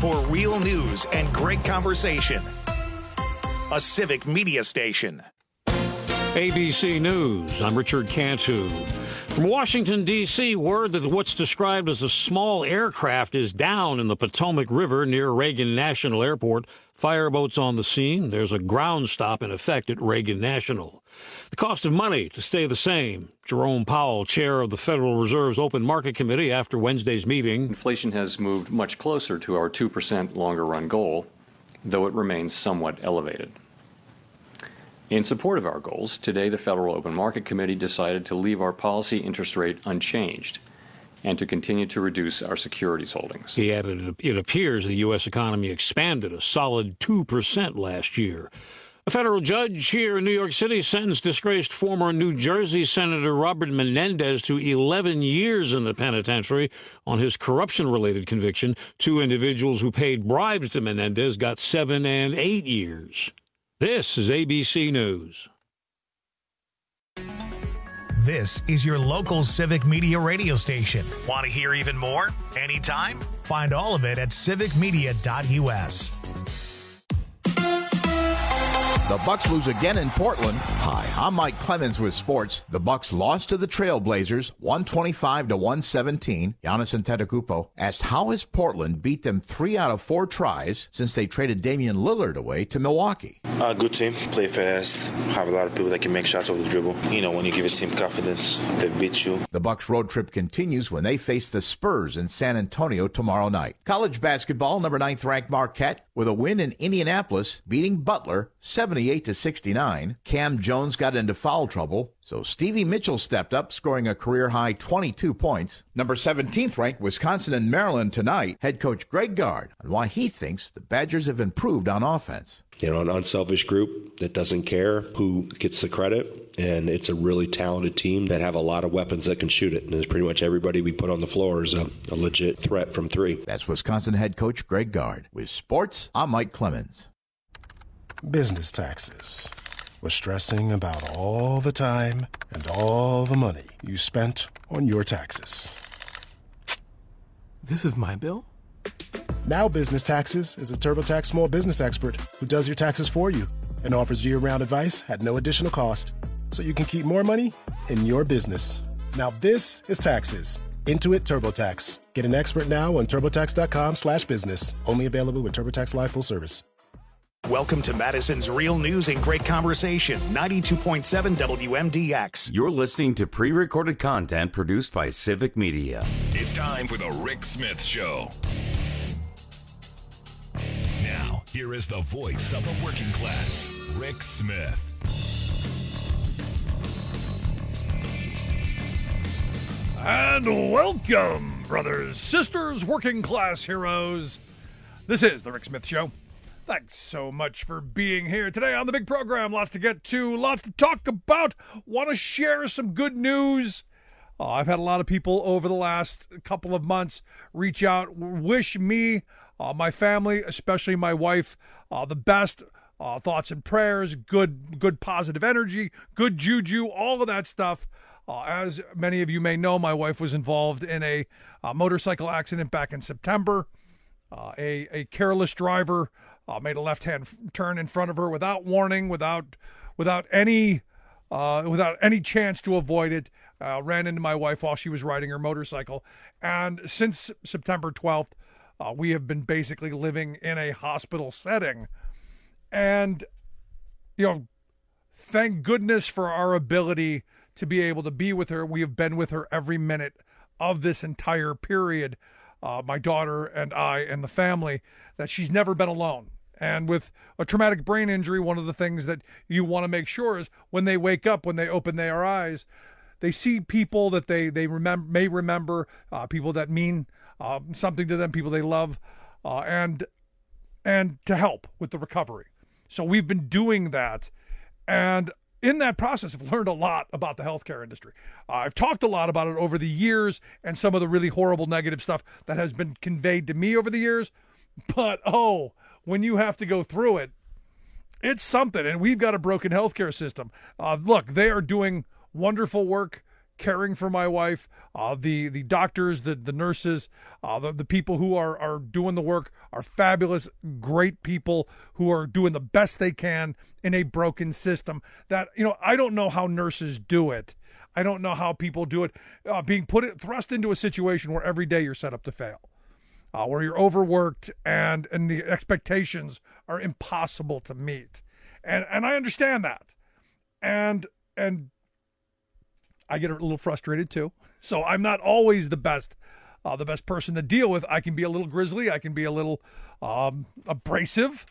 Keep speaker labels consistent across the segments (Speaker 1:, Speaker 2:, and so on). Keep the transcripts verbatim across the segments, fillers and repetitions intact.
Speaker 1: for real news and great conversation. A Civic Media station.
Speaker 2: A B C News, I'm Richard Cantu. From Washington, D C, word that what's described as a small aircraft is down in the Potomac River near Reagan National Airport. Fireboats on the scene. There's a ground stop in effect at Reagan National. The cost of money to stay the same. Jerome Powell, chair of the Federal Reserve's Open Market Committee after Wednesday's meeting.
Speaker 3: Inflation has moved much closer to our two percent longer-run goal, though it remains somewhat elevated. In support of our goals, today the Federal Open Market Committee decided to leave our policy interest rate unchanged and to continue to reduce our securities holdings.
Speaker 2: He added, it appears the U S economy expanded a solid two percent last year. A federal judge here in New York City sentenced disgraced former New Jersey Senator Robert Menendez to eleven years in the penitentiary on his corruption-related conviction. Two individuals who paid bribes to Menendez got seven and eight years. This is A B C News.
Speaker 1: This is your local Civic Media radio station. Want to hear even more? Anytime? Find all of it at civic media dot U S.
Speaker 4: The Bucks lose again in Portland. Hi, I'm Mike Clemens with sports. The Bucks lost to the Trailblazers, one twenty-five to one seventeen. Giannis Antetokounmpo asked how has Portland beat them three out of four tries since they traded Damian Lillard away to Milwaukee.
Speaker 5: A uh, good team, play fast, have a lot of people that can make shots over the dribble. You know, when you give a team confidence, they beat you.
Speaker 4: The Bucks road trip continues when they face the Spurs in San Antonio tomorrow night. College basketball, number ninth ranked Marquette with a win in Indianapolis, beating Butler seventy-eight to sixty-nine. Cam Jones got into foul trouble, so Stevie Mitchell stepped up, scoring a career-high twenty-two points. Number seventeenth ranked Wisconsin and Maryland tonight. Head coach Greg Gard on why he thinks the Badgers have improved on offense.
Speaker 6: You know, an unselfish group that doesn't care who gets the credit, and it's a really talented team that have a lot of weapons that can shoot it. And it's pretty much everybody we put on the floor is a, a legit threat from three.
Speaker 4: That's Wisconsin head coach Greg Gard. With sports, I'm Mike Clemens.
Speaker 7: Business taxes. We're stressing about all the time and all the money you spent on your taxes.
Speaker 8: This is my bill?
Speaker 7: Now Business Taxes is a TurboTax small business expert who does your taxes for you and offers year-round advice at no additional cost, so you can keep more money in your business. Now this is taxes. Intuit TurboTax. Get an expert now on TurboTax.com slash business. Only available with TurboTax Live Full Service.
Speaker 1: Welcome to Madison's Real News and Great Conversation, ninety-two point seven W M D X.
Speaker 9: You're listening to pre-recorded content produced by Civic Media.
Speaker 10: It's time for the Rick Smith Show. Now, here is the voice of the working class, Rick Smith.
Speaker 11: And welcome, brothers, sisters, working class heroes. This is the Rick Smith Show. Thanks so much for being here today on the big program. Lots to get to, lots to talk about. Want to share some good news. Uh, I've had a lot of people over the last couple of months reach out, wish me, uh, my family, especially my wife, uh, the best. Uh, thoughts and prayers, good, good positive energy, good juju, all of that stuff. Uh, as many of you may know, my wife was involved in a, a motorcycle accident back in September. Uh, a, a careless driver uh, made a left-hand turn in front of her without warning, without without any uh, without any chance to avoid it. Uh, ran into my wife while she was riding her motorcycle. And since September twelfth, uh, we have been basically living in a hospital setting. And, you know, thank goodness for our ability to be able to be with her. We have been with her every minute of this entire period, uh, my daughter and I and the family, that she's never been alone. And with a traumatic brain injury, one of the things that you want to make sure is when they wake up, when they open their eyes, they see people that they, they remember, may remember, uh, people that mean uh, something to them, people they love, uh, and and to help with the recovery. So we've been doing that. And in that process, I've learned a lot about the healthcare industry. Uh, I've talked a lot about it over the years and some of the really horrible negative stuff that has been conveyed to me over the years. But, oh, when you have to go through it, it's something. And we've got a broken healthcare system. Uh, look, they are doing wonderful work caring for my wife, uh, the the doctors, the the nurses, uh, the, the people who are, are doing the work are fabulous, great people who are doing the best they can in a broken system. That, you know, I don't know how nurses do it. I don't know how people do it, uh, being put it, thrust into a situation where every day you're set up to fail, uh, where you're overworked and, and the expectations are impossible to meet. And and I understand that. And and I get a little frustrated too. So I'm not always the best, uh, the best person to deal with. I can be a little grizzly. I can be a little um, abrasive.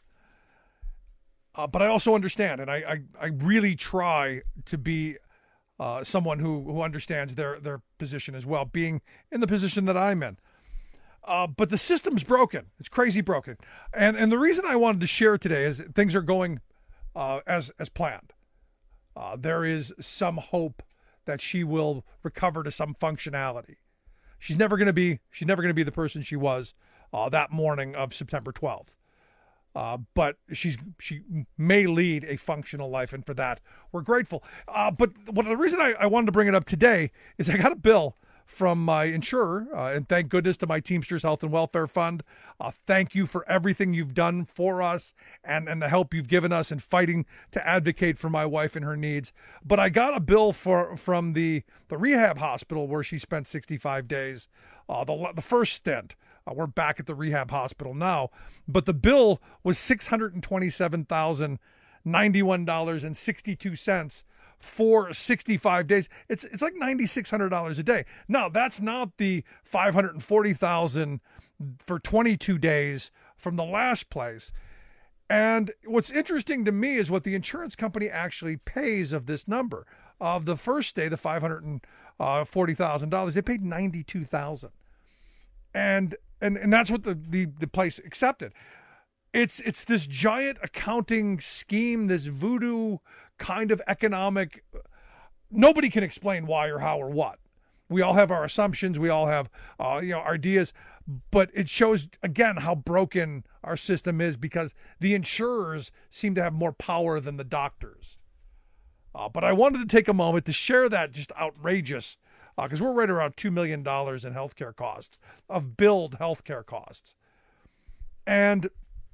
Speaker 11: Uh, but I also understand, and I, I, I really try to be uh, someone who, who understands their, their position as well, being in the position that I'm in. Uh, but the system's broken. It's crazy broken. And and the reason I wanted to share today is things are going uh, as as planned. Uh, there is some hope that she will recover to some functionality. She's never going to be she's never going to be the person she was uh, that morning of September twelfth. Uh, but she's she may lead a functional life, and for that we're grateful. Uh, but what the reason I, I wanted to bring it up today is I got a bill from my insurer, uh, and thank goodness to my Teamsters Health and Welfare Fund. Uh, thank you for everything you've done for us and, and the help you've given us in fighting to advocate for my wife and her needs. But I got a bill for from the, the rehab hospital where she spent sixty-five days, uh, the, the first stint. Uh, we're back at the rehab hospital now. But the bill was six hundred twenty-seven thousand ninety-one dollars and sixty-two cents for sixty-five days. It's it's like nine thousand six hundred dollars a day. Now, that's not the five hundred forty thousand dollars for twenty-two days from the last place. And what's interesting to me is what the insurance company actually pays of this number. Of the first day, the five hundred forty thousand dollars, they paid ninety-two thousand dollars. And and and that's what the, the, the place accepted. It's it's this giant accounting scheme, this voodoo kind of economic. Nobody can explain why or how or what. We all have our assumptions. We all have uh, you know ideas, but it shows again how broken our system is because the insurers seem to have more power than the doctors. Uh, but I wanted to take a moment to share that just outrageous, because uh, we're right around two million dollars in healthcare costs, of billed healthcare costs. And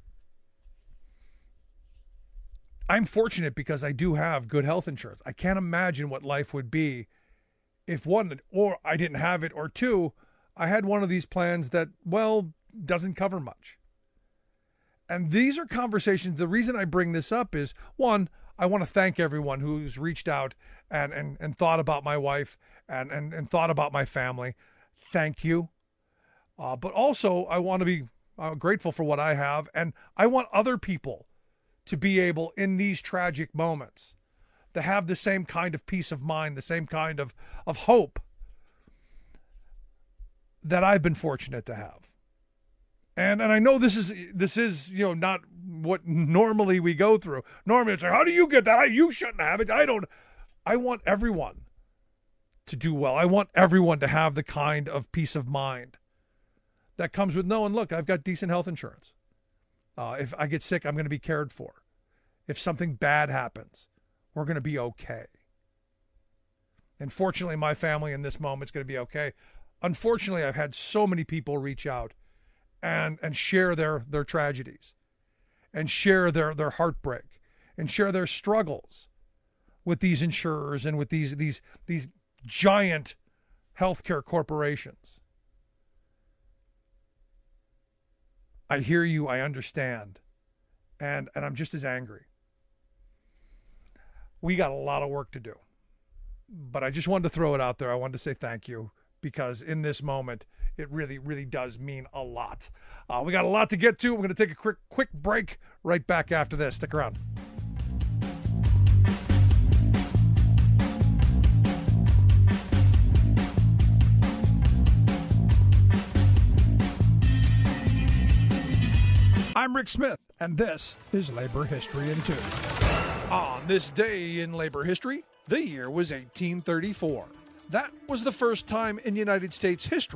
Speaker 11: I'm fortunate because I do have good health insurance. I can't imagine what life would be if one, or I didn't have it, or two, I had one of these plans that, well, doesn't cover much. And these are conversations. The reason I bring this up is, one, I want to thank everyone who's reached out and, and, and thought about my wife and, and, and thought about my family. Thank you. Uh, but also, I want to be uh, grateful for what I have. And I want other people to be able, in these tragic moments, to have the same kind of peace of mind, the same kind of, of hope that I've been fortunate to have. And and I know this is this is you know not what normally we go through. Normally it's like, how do you get that? I, you shouldn't have it. I don't. I want everyone to do well. I want everyone to have the kind of peace of mind that comes with knowing, look, I've got decent health insurance. Uh, if I get sick, I'm going to be cared for. If something bad happens, we're going to be okay. And fortunately, my family in this moment is going to be okay. Unfortunately, I've had so many people reach out and and share their their tragedies and share their their heartbreak and share their struggles with these insurers and with these these these giant healthcare corporations. I hear you, I understand, and and I'm just as angry. We got a lot of work to do, but I just wanted to throw it out there. I wanted to say thank you, because in this moment, it really, really does mean a lot. Uh, we got a lot to get to. We're going to take a quick, quick break right back after this. Stick around. I'm Rick Smith, and this is Labor History in Two. On this day in labor history, the year was eighteen thirty-four. That was the first time in United States history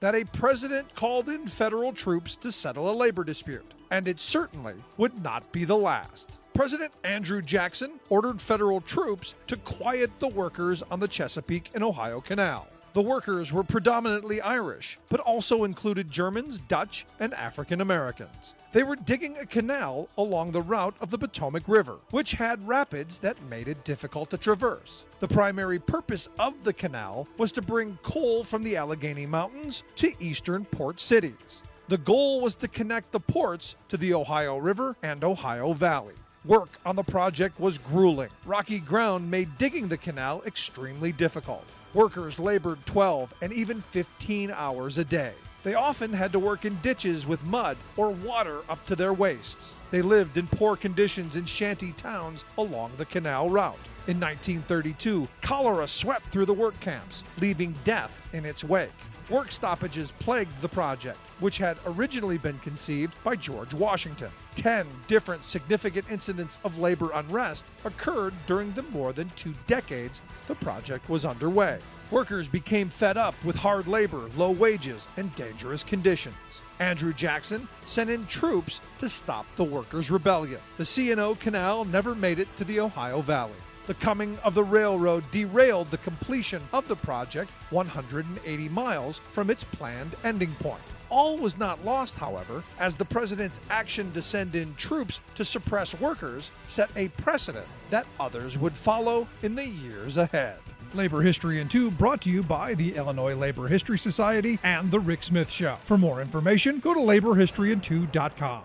Speaker 11: that a president called in federal troops to settle a labor dispute, and it certainly would not be the last. President Andrew Jackson ordered federal troops to quiet the workers on the Chesapeake and Ohio Canal. The workers were predominantly Irish, but also included Germans, Dutch, and African Americans. They were digging a canal along the route of the Potomac River, which had rapids that made it difficult to traverse. The primary purpose of the canal was to bring coal from the Allegheny Mountains to eastern port cities. The goal was to connect the ports to the Ohio River and Ohio Valley. Work on the project was grueling. Rocky ground made digging the canal extremely difficult. Workers labored twelve and even fifteen hours a day. They often had to work in ditches with mud or water up to their waists. They lived in poor conditions in shanty towns along the canal route. In nineteen thirty-two, cholera swept through the work camps, leaving death in its wake. Work stoppages plagued the project, which had originally been conceived by George Washington. Ten different significant incidents of labor unrest occurred during the more than two decades the project was underway. Workers became fed up with hard labor, low wages, and dangerous conditions. Andrew Jackson sent in troops to stop the workers' rebellion. The C and O Canal never made it to the Ohio Valley. The coming of the railroad derailed the completion of the project one hundred eighty miles from its planned ending point. All was not lost, however, as the president's action to send in troops to suppress workers set a precedent that others would follow in the years ahead. Labor History in two brought to you by the Illinois Labor History Society and The Rick Smith Show. For more information, go to labor history in two dot com.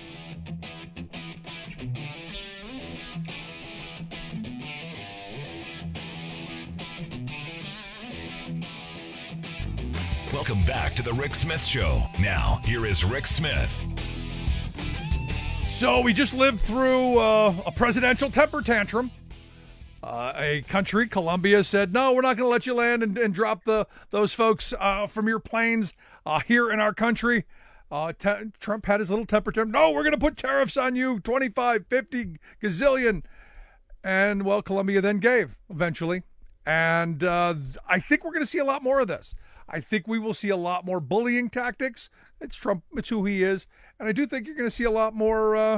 Speaker 10: Welcome back to the Rick Smith Show. Now, here is Rick Smith.
Speaker 11: So we just lived through uh, a presidential temper tantrum. Uh, a country, Colombia, said, no, we're not going to let you land and, and drop the those folks uh, from your planes uh, here in our country. Uh, te- Trump had his little temper tantrum. No, we're going to put tariffs on you, twenty-five, fifty, gazillion. And, well, Colombia then gave eventually. And uh, I think we're going to see a lot more of this. I think we will see a lot more bullying tactics. It's Trump. It's who he is. And I do think you're going to see a lot more uh,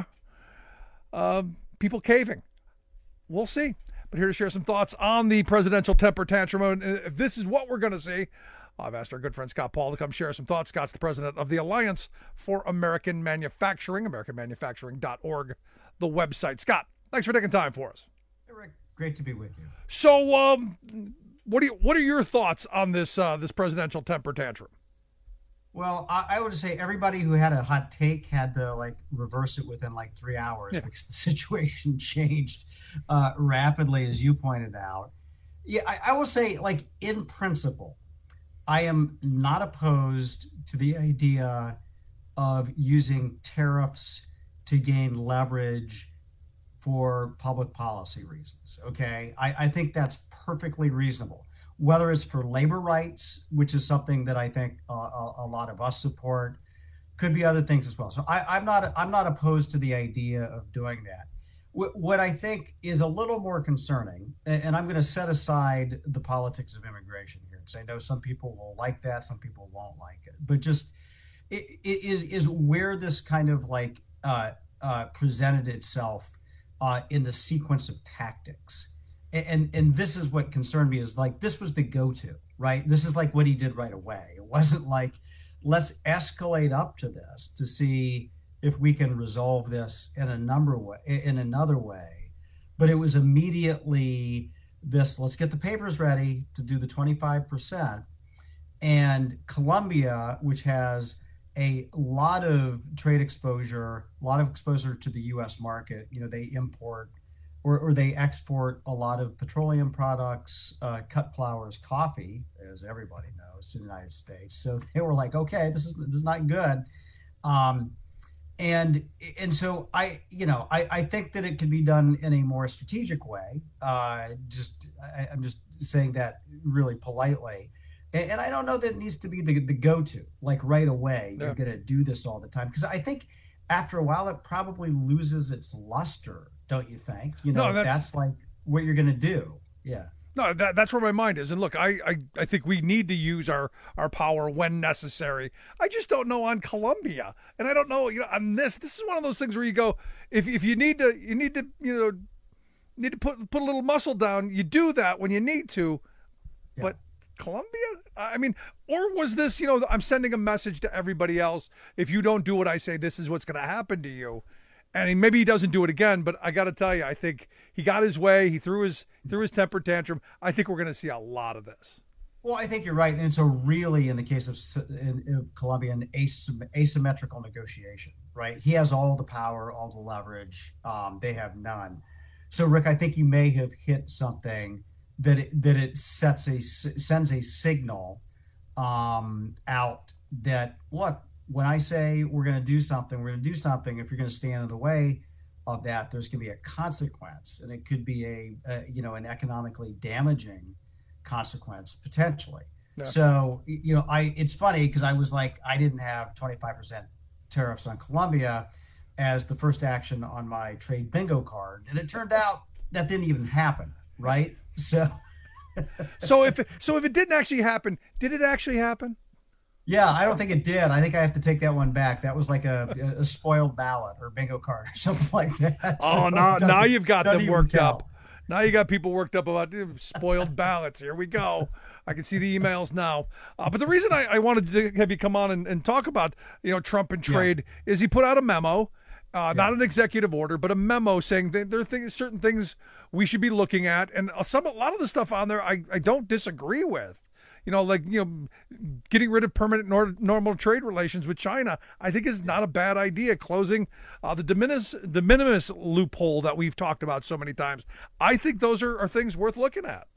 Speaker 11: uh, people caving. We'll see. But here to share some thoughts on the presidential temper tantrum. And if this is what we're going to see, I've asked our good friend Scott Paul to come share some thoughts. Scott's the president of the Alliance for American Manufacturing, american manufacturing dot org, the website. Scott, thanks for taking time for us.
Speaker 8: Hey, Rick, great to be with you.
Speaker 11: So, um... What do you, what are your thoughts on this uh, this presidential temper tantrum?
Speaker 8: Well, I, I would say everybody who had a hot take had to like reverse it within like three hours yeah. because the situation changed uh, rapidly, as you pointed out. Yeah, I, I will say, like in principle, I am not opposed to the idea of using tariffs to gain leverage for public policy reasons, okay? I, I think that's perfectly reasonable. Whether it's for labor rights, which is something that I think uh, a, a lot of us support, could be other things as well. So I, I'm not I'm not opposed to the idea of doing that. W- what I think is a little more concerning, and, and I'm going to set aside the politics of immigration here, because I know some people will like that, some people won't like it, but just it, it is is where this kind of like uh, uh, presented itself Uh, in the sequence of tactics. And, and and this is what concerned me, is like, this was the go-to, right? This is like what he did right away. It wasn't like, let's escalate up to this to see if we can resolve this in a number of way, in another way. But it was immediately this, let's get the papers ready to do the twenty-five percent. And Colombia, which has a lot of trade exposure, a lot of exposure to the U S market. You know, they import or, or they export a lot of petroleum products, uh, cut flowers, coffee, as everybody knows, to the United States. So they were like, okay, this is this is not good. Um, and and so I, you know, I, I think that it can be done in a more strategic way. Uh, just I, I'm just saying that really politely. And I don't know that it needs to be the, the go-to, like right away, yeah. You're going to do this all the time. Because I think after a while, it probably loses its luster, don't you think? You know, no, that's, that's like what you're going to do. Yeah.
Speaker 11: No, that, that's where my mind is. And look, I, I, I think we need to use our, our power when necessary. I just don't know on Colombia. And I don't know, you know, on this, this is one of those things where you go, if if you need to, you need to, you know, need to put, put a little muscle down. You do that when you need to, yeah. But Colombia, I mean, or was this, you know, I'm sending a message to everybody else. If you don't do what I say, this is what's going to happen to you. And he, maybe he doesn't do it again, but I got to tell you, I think he got his way. He threw his threw his temper tantrum. I think we're going to see a lot of this.
Speaker 8: Well, I think you're right, and so really, in the case of, in, in Colombia, an asym- asymmetrical negotiation, right? He has all the power, all the leverage. Um, they have none. So, Rick, I think you may have hit something that it, that it sets a sends a signal um, out that look. When I say we're going to do something, we're going to do something. If you're going to stand in the way of that, there's going to be a consequence, and it could be a, a you know, an economically damaging consequence potentially. Yeah. So, you know, I it's funny because I was like, I didn't have twenty-five percent tariffs on Colombia as the first action on my trade bingo card, and it turned out that didn't even happen, right? So,
Speaker 11: so if it, so if it didn't actually happen, did it actually happen?
Speaker 8: Yeah, I don't think it did. I think I have to take that one back. That was like a, a spoiled ballot or bingo card or something like that.
Speaker 11: Oh, so now now you've got them worked
Speaker 8: count.
Speaker 11: up. Now you got people worked up about spoiled ballots. Here we go. I can see the emails now. Uh, but the reason I, I wanted to have you come on and, and talk about, you know, Trump and trade yeah. is he put out a memo, uh, yeah. not an executive order, but a memo saying that there are things, certain things we should be looking at. And some a lot of the stuff on there I, I don't disagree with. You know, like, you know, getting rid of permanent nor- normal trade relations with China, I think is not a bad idea. Closing uh, the de minimis, de minimis loophole that we've talked about so many times. I think those are, are things worth looking at.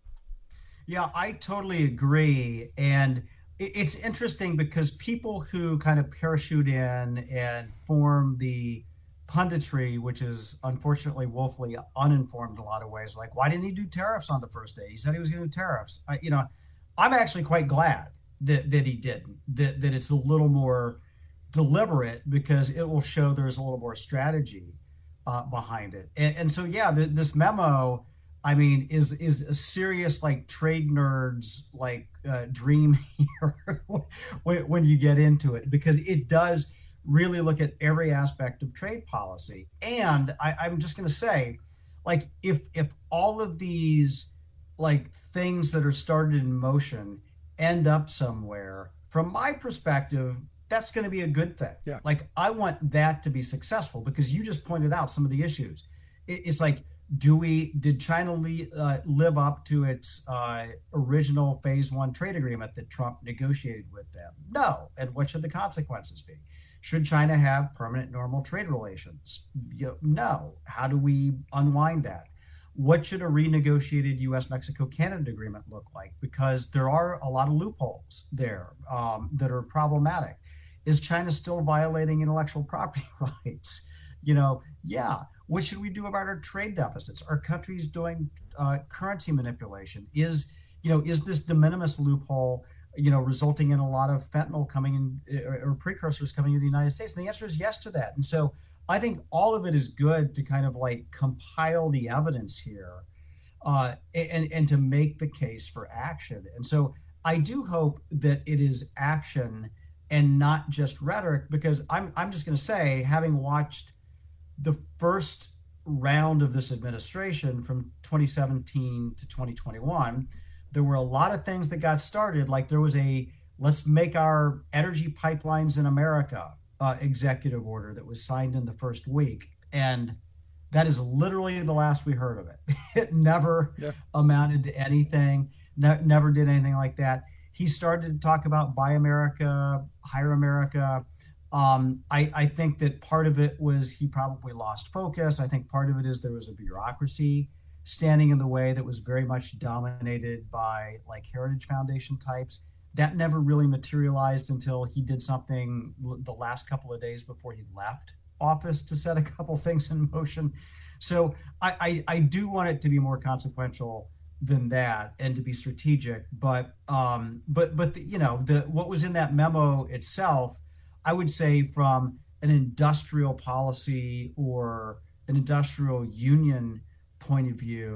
Speaker 8: Yeah, I totally agree. And it, it's interesting because people who kind of parachute in and form the punditry, which is unfortunately woefully uninformed in a lot of ways, like, why didn't he do tariffs on the first day? He said he was going to do tariffs. I, you know, I'm actually quite glad that, that he didn't, that, that it's a little more deliberate because it will show there's a little more strategy uh, behind it. And, and so, yeah, the, this memo, I mean, is is a serious, like, trade nerds, like, uh, dream here when, when you get into it, because it does really look at every aspect of trade policy. And I, I'm just going to say, like, if if all of these like things that are started in motion end up somewhere, from my perspective, that's going to be a good thing.
Speaker 11: Yeah.
Speaker 8: Like, I want that to be successful because you just pointed out some of the issues. It, it's like, do we, did China li, uh, live up to its uh, original phase one trade agreement that Trump negotiated with them? No. And what should the consequences be? Should China have permanent normal trade relations? You know, no. How do we unwind that? What should a renegotiated U S Mexico Canada agreement look like? Because there are a lot of loopholes there um, that are problematic. Is China still violating intellectual property rights? You know, yeah. What should we do about our trade deficits? Are countries doing uh, currency manipulation? Is, you know, is this de minimis loophole, you know, resulting in a lot of fentanyl coming in or, or precursors coming into the United States? And the answer is yes to that. And so I think all of it is good to kind of like compile the evidence here uh, and, and to make the case for action. And so I do hope that it is action and not just rhetoric, because I'm, I'm just going to say, having watched the first round of this administration from twenty seventeen to twenty twenty-one, there were a lot of things that got started. Like there was a, let's make our energy pipelines in America Uh, executive order that was signed in the first week. And that is literally the last we heard of it. It never yeah. amounted to anything, ne- never did anything like that. He started to talk about Buy America, Hire America. Um, I, I think that part of it was he probably lost focus. I think part of it is there was a bureaucracy standing in the way that was very much dominated by like Heritage Foundation types. That never really materialized until he did something the last couple of days before he left office to set a couple things in motion. So I, I, I do want it to be more consequential than that and to be strategic. But um, but but the, you know the what was in that memo itself, I would say from an industrial policy or an industrial union point of view,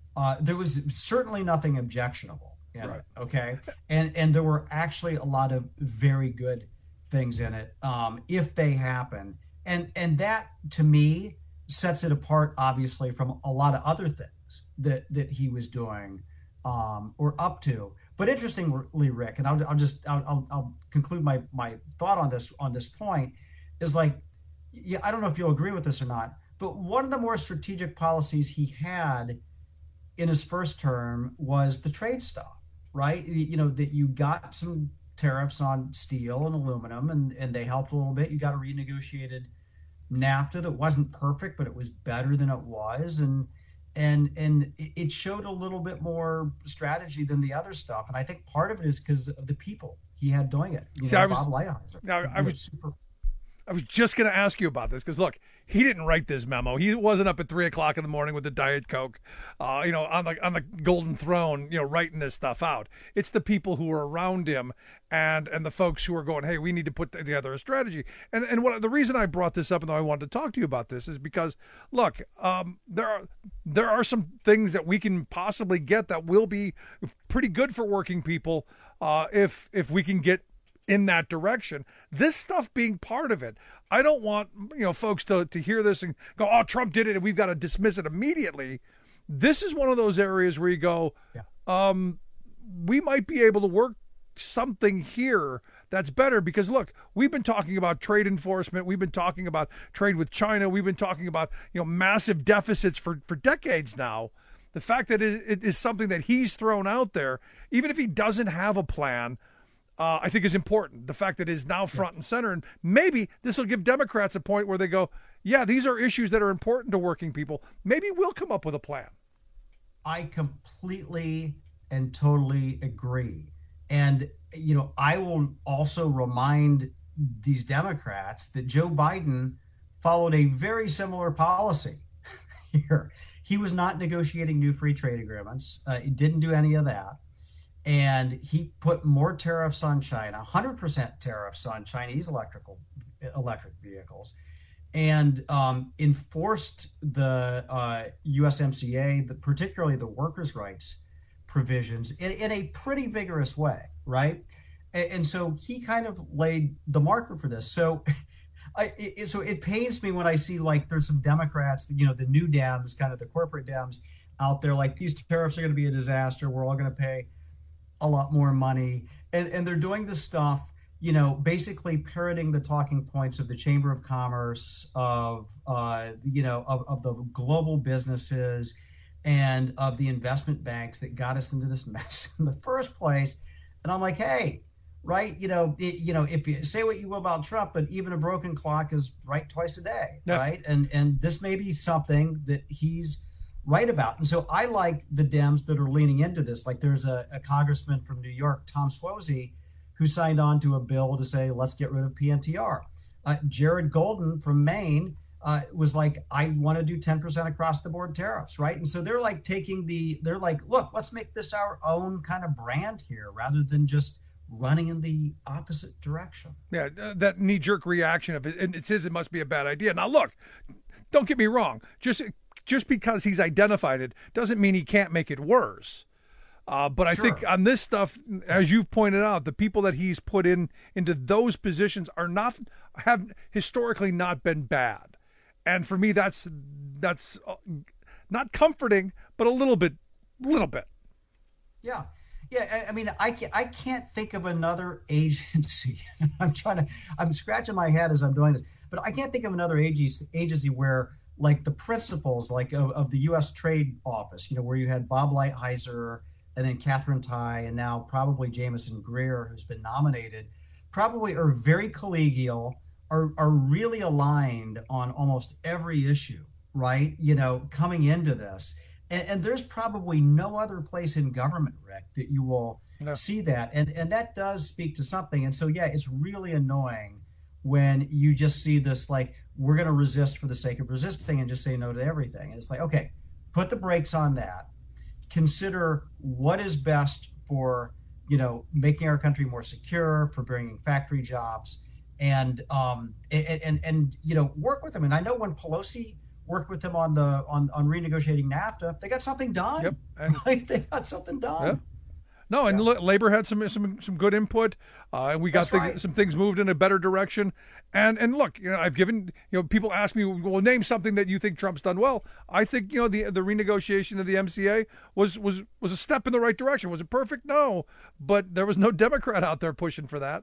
Speaker 8: uh, there was certainly nothing objectionable in
Speaker 11: Right.
Speaker 8: it. Okay. And, and there were actually a lot of very good things in it, um, if they happen. And, and that to me sets it apart, obviously, from a lot of other things that, that he was doing, um, or up to. But interestingly, Rick, and I'll, I'll just, I'll, I'll, I'll conclude my, my thought on this, on this point is like, yeah, I don't know if you'll agree with this or not, but one of the more strategic policies he had in his first term was the trade stuff, right? You know, that you got some tariffs on steel and aluminum, and, and they helped a little bit. You got a renegotiated NAFTA that wasn't perfect, but it was better than it was. And, and, and it showed a little bit more strategy than the other stuff. And I think part of it is because of the people he had doing it. You
Speaker 11: See,
Speaker 8: know,
Speaker 11: I was,
Speaker 8: Bob Lighthizer.
Speaker 11: Now, I was
Speaker 8: super.
Speaker 11: I was just going to ask you about this because, look, he didn't write this memo. He wasn't up at three o'clock in the morning with the Diet Coke, uh, you know, on the on the golden throne, you know, writing this stuff out. It's the people who are around him and and the folks who are going, hey, we need to put together a strategy. And and what the reason I brought this up and I wanted to talk to you about this is because, look, um, there are there are some things that we can possibly get that will be pretty good for working people uh, if if we can get in that direction. This stuff being part of it. I don't want, you know, folks to, to hear this and go, oh, Trump did it and we've got to dismiss it immediately. This is one of those areas where you go, yeah. um, we might be able to work something here that's better because, look, we've been talking about trade enforcement. We've been talking about trade with China. We've been talking about, you know, massive deficits for, for decades now. The fact that it, it is something that he's thrown out there, even if he doesn't have a plan, Uh, I think is important. The fact that it is now front and center, and maybe this will give Democrats a point where they go, yeah, these are issues that are important to working people. Maybe we'll come up with a plan.
Speaker 8: I completely and totally agree. And, you know, I will also remind these Democrats that Joe Biden followed a very similar policy here. He was not negotiating new free trade agreements. Uh, he didn't do any of that. And he put more tariffs on China, one hundred percent tariffs on Chinese electrical electric vehicles, and um, enforced the uh, U S M C A, the, particularly the workers' rights provisions, in, in a pretty vigorous way, right? And, and so he kind of laid the marker for this. So, I, it, so it pains me when I see like there's some Democrats, you know, the new Dems, kind of the corporate Dems out there, like these tariffs are going to be a disaster. We're all going to pay a lot more money, and and they're doing this stuff, you know, basically parroting the talking points of the Chamber of Commerce, of uh, you know, of, of the global businesses, and of the investment banks that got us into this mess in the first place. And I'm like, hey, right, you know, it, you know, if you say what you will about Trump, but even a broken clock is right twice a day, yep. right? And and this may be something that he's right about. And so I like the Dems that are leaning into this. Like there's a, a congressman from New York, Tom Suozzi, who signed on to a bill to say, let's get rid of P N T R. Uh, Jared Golden from Maine uh, was like, I want to do ten percent across the board tariffs, right? And so they're like taking the, they're like, look, let's make this our own kind of brand here rather than just running in the opposite direction.
Speaker 11: Yeah, uh, that knee-jerk reaction of it, and it's his, it must be a bad idea. Now, look, don't get me wrong. Just Just because he's identified it doesn't mean he can't make it worse. Uh, but I sure. think on this stuff, as you've pointed out, the people that he's put in into those positions are not have historically not been bad, and for me, that's that's not comforting, but a little bit, little bit.
Speaker 8: Yeah, yeah. I, I mean, I can't, I can't think of another agency. I'm trying to, I'm scratching my head as I'm doing this, but I can't think of another agency agency where, like the principals, like of, of the U S Trade Office, you know, where you had Bob Lighthizer and then Catherine Tai and now probably Jameson Greer, who's been nominated, probably are very collegial, are are really aligned on almost every issue, right? You know, coming into this. And, and there's probably no other place in government, Rick, that you will no. see that. And, and that does speak to something. And so, yeah, it's really annoying when you just see this, like, we're going to resist for the sake of resisting and just say no to everything. And it's like, okay, put the brakes on that. Consider what is best for, you know, making our country more secure, for bringing factory jobs, and, um, and, and, and, you know, work with them. And I know when Pelosi worked with him on the on, on renegotiating NAFTA. They got something done.
Speaker 11: Yep. And,
Speaker 8: like, they got something done.
Speaker 11: Yeah. No, and yeah. labor had some some some good input, uh, and we got things, right. some things moved in a better direction. And and look, you know, I've given you know people ask me, well, name something that you think Trump's done well. I think you know the the renegotiation of the M C A was was was a step in the right direction. Was it perfect? No, but there was no Democrat out there pushing for that.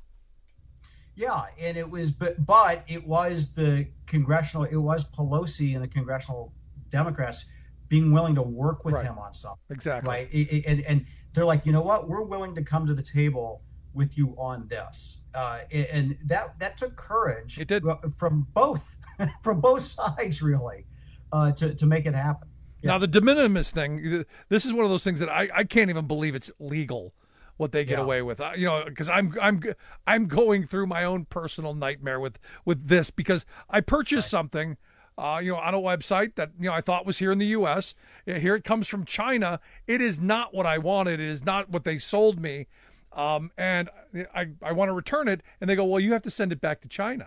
Speaker 8: Yeah, and it was, but but it was the congressional, it was Pelosi and the congressional Democrats being willing to work with
Speaker 11: right.
Speaker 8: him on something.
Speaker 11: Exactly.
Speaker 8: Right, it, it, and and. They're like, you know what? We're willing to come to the table with you on this, uh, and that that took courage.
Speaker 11: It did
Speaker 8: from both from both sides, really, uh, to to make it happen.
Speaker 11: Yeah. Now the de minimis thing. This is one of those things that I, I can't even believe it's legal what they get yeah. away with. You know, because I'm I'm I'm going through my own personal nightmare with with this because I purchased right. something. Uh, you know, on a website that, you know, I thought was here in the U S. Here it comes from China. It is not what I wanted. It is not what they sold me. Um, and I, I want to return it. And they go, well, you have to send it back to China.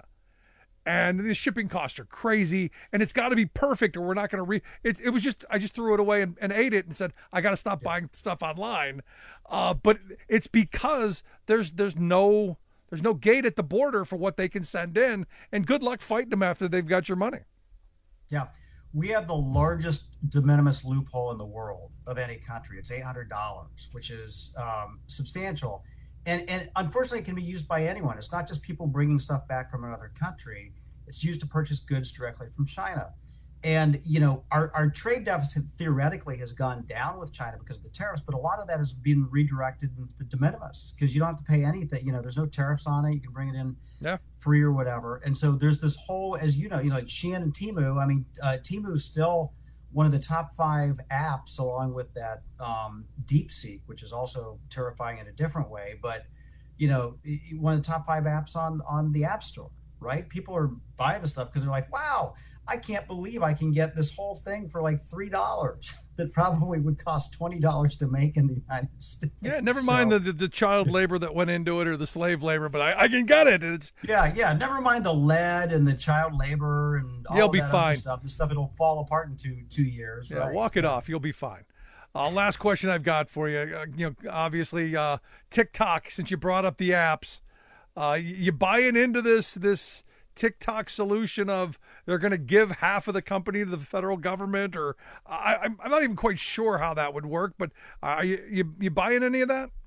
Speaker 11: And the shipping costs are crazy. And it's got to be perfect or we're not going to re... It, it was just, I just threw it away and, and ate it and said, I got to stop yeah. buying stuff online. Uh, but it's because there's there's no there's no gate at the border for what they can send in. And good luck fighting them after they've got your money.
Speaker 8: Yeah, we have the largest de minimis loophole in the world of any country. It's eight hundred dollars, which is um, substantial. And, and unfortunately, it can be used by anyone. It's not just people bringing stuff back from another country. It's used to purchase goods directly from China. And, you know, our, our trade deficit theoretically has gone down with China because of the tariffs, but a lot of that has been redirected into the de minimis because you don't have to pay anything. You know, there's no tariffs on it. You can bring it in
Speaker 11: yeah.
Speaker 8: free or whatever. And so there's this whole, as you know, you know, like Shein and Temu. I mean, uh, Temu is still one of the top five apps along with that um, DeepSeek, which is also terrifying in a different way. But, you know, one of the top five apps on, on the App Store, right? People are buying the stuff because they're like, wow, I can't believe I can get this whole thing for like three dollars that probably would cost twenty dollars to make in the United States.
Speaker 11: Yeah, never so, mind the, the the child labor that went into it or the slave labor, but I, I can get it. It's
Speaker 8: yeah, yeah. Never mind the lead and the child labor and all
Speaker 11: you'll be
Speaker 8: that
Speaker 11: fine.
Speaker 8: Other stuff. The stuff it'll fall apart in two two years.
Speaker 11: Yeah,
Speaker 8: right?
Speaker 11: walk it off. You'll be fine. Uh, last question I've got for you. Uh, you know, obviously uh, TikTok. Since you brought up the apps, uh, you, you buying into this this. TikTok solution of they're going to give half of the company to the federal government, or I, I'm I'm not even quite sure how that would work, but uh, you, you you buying any of that?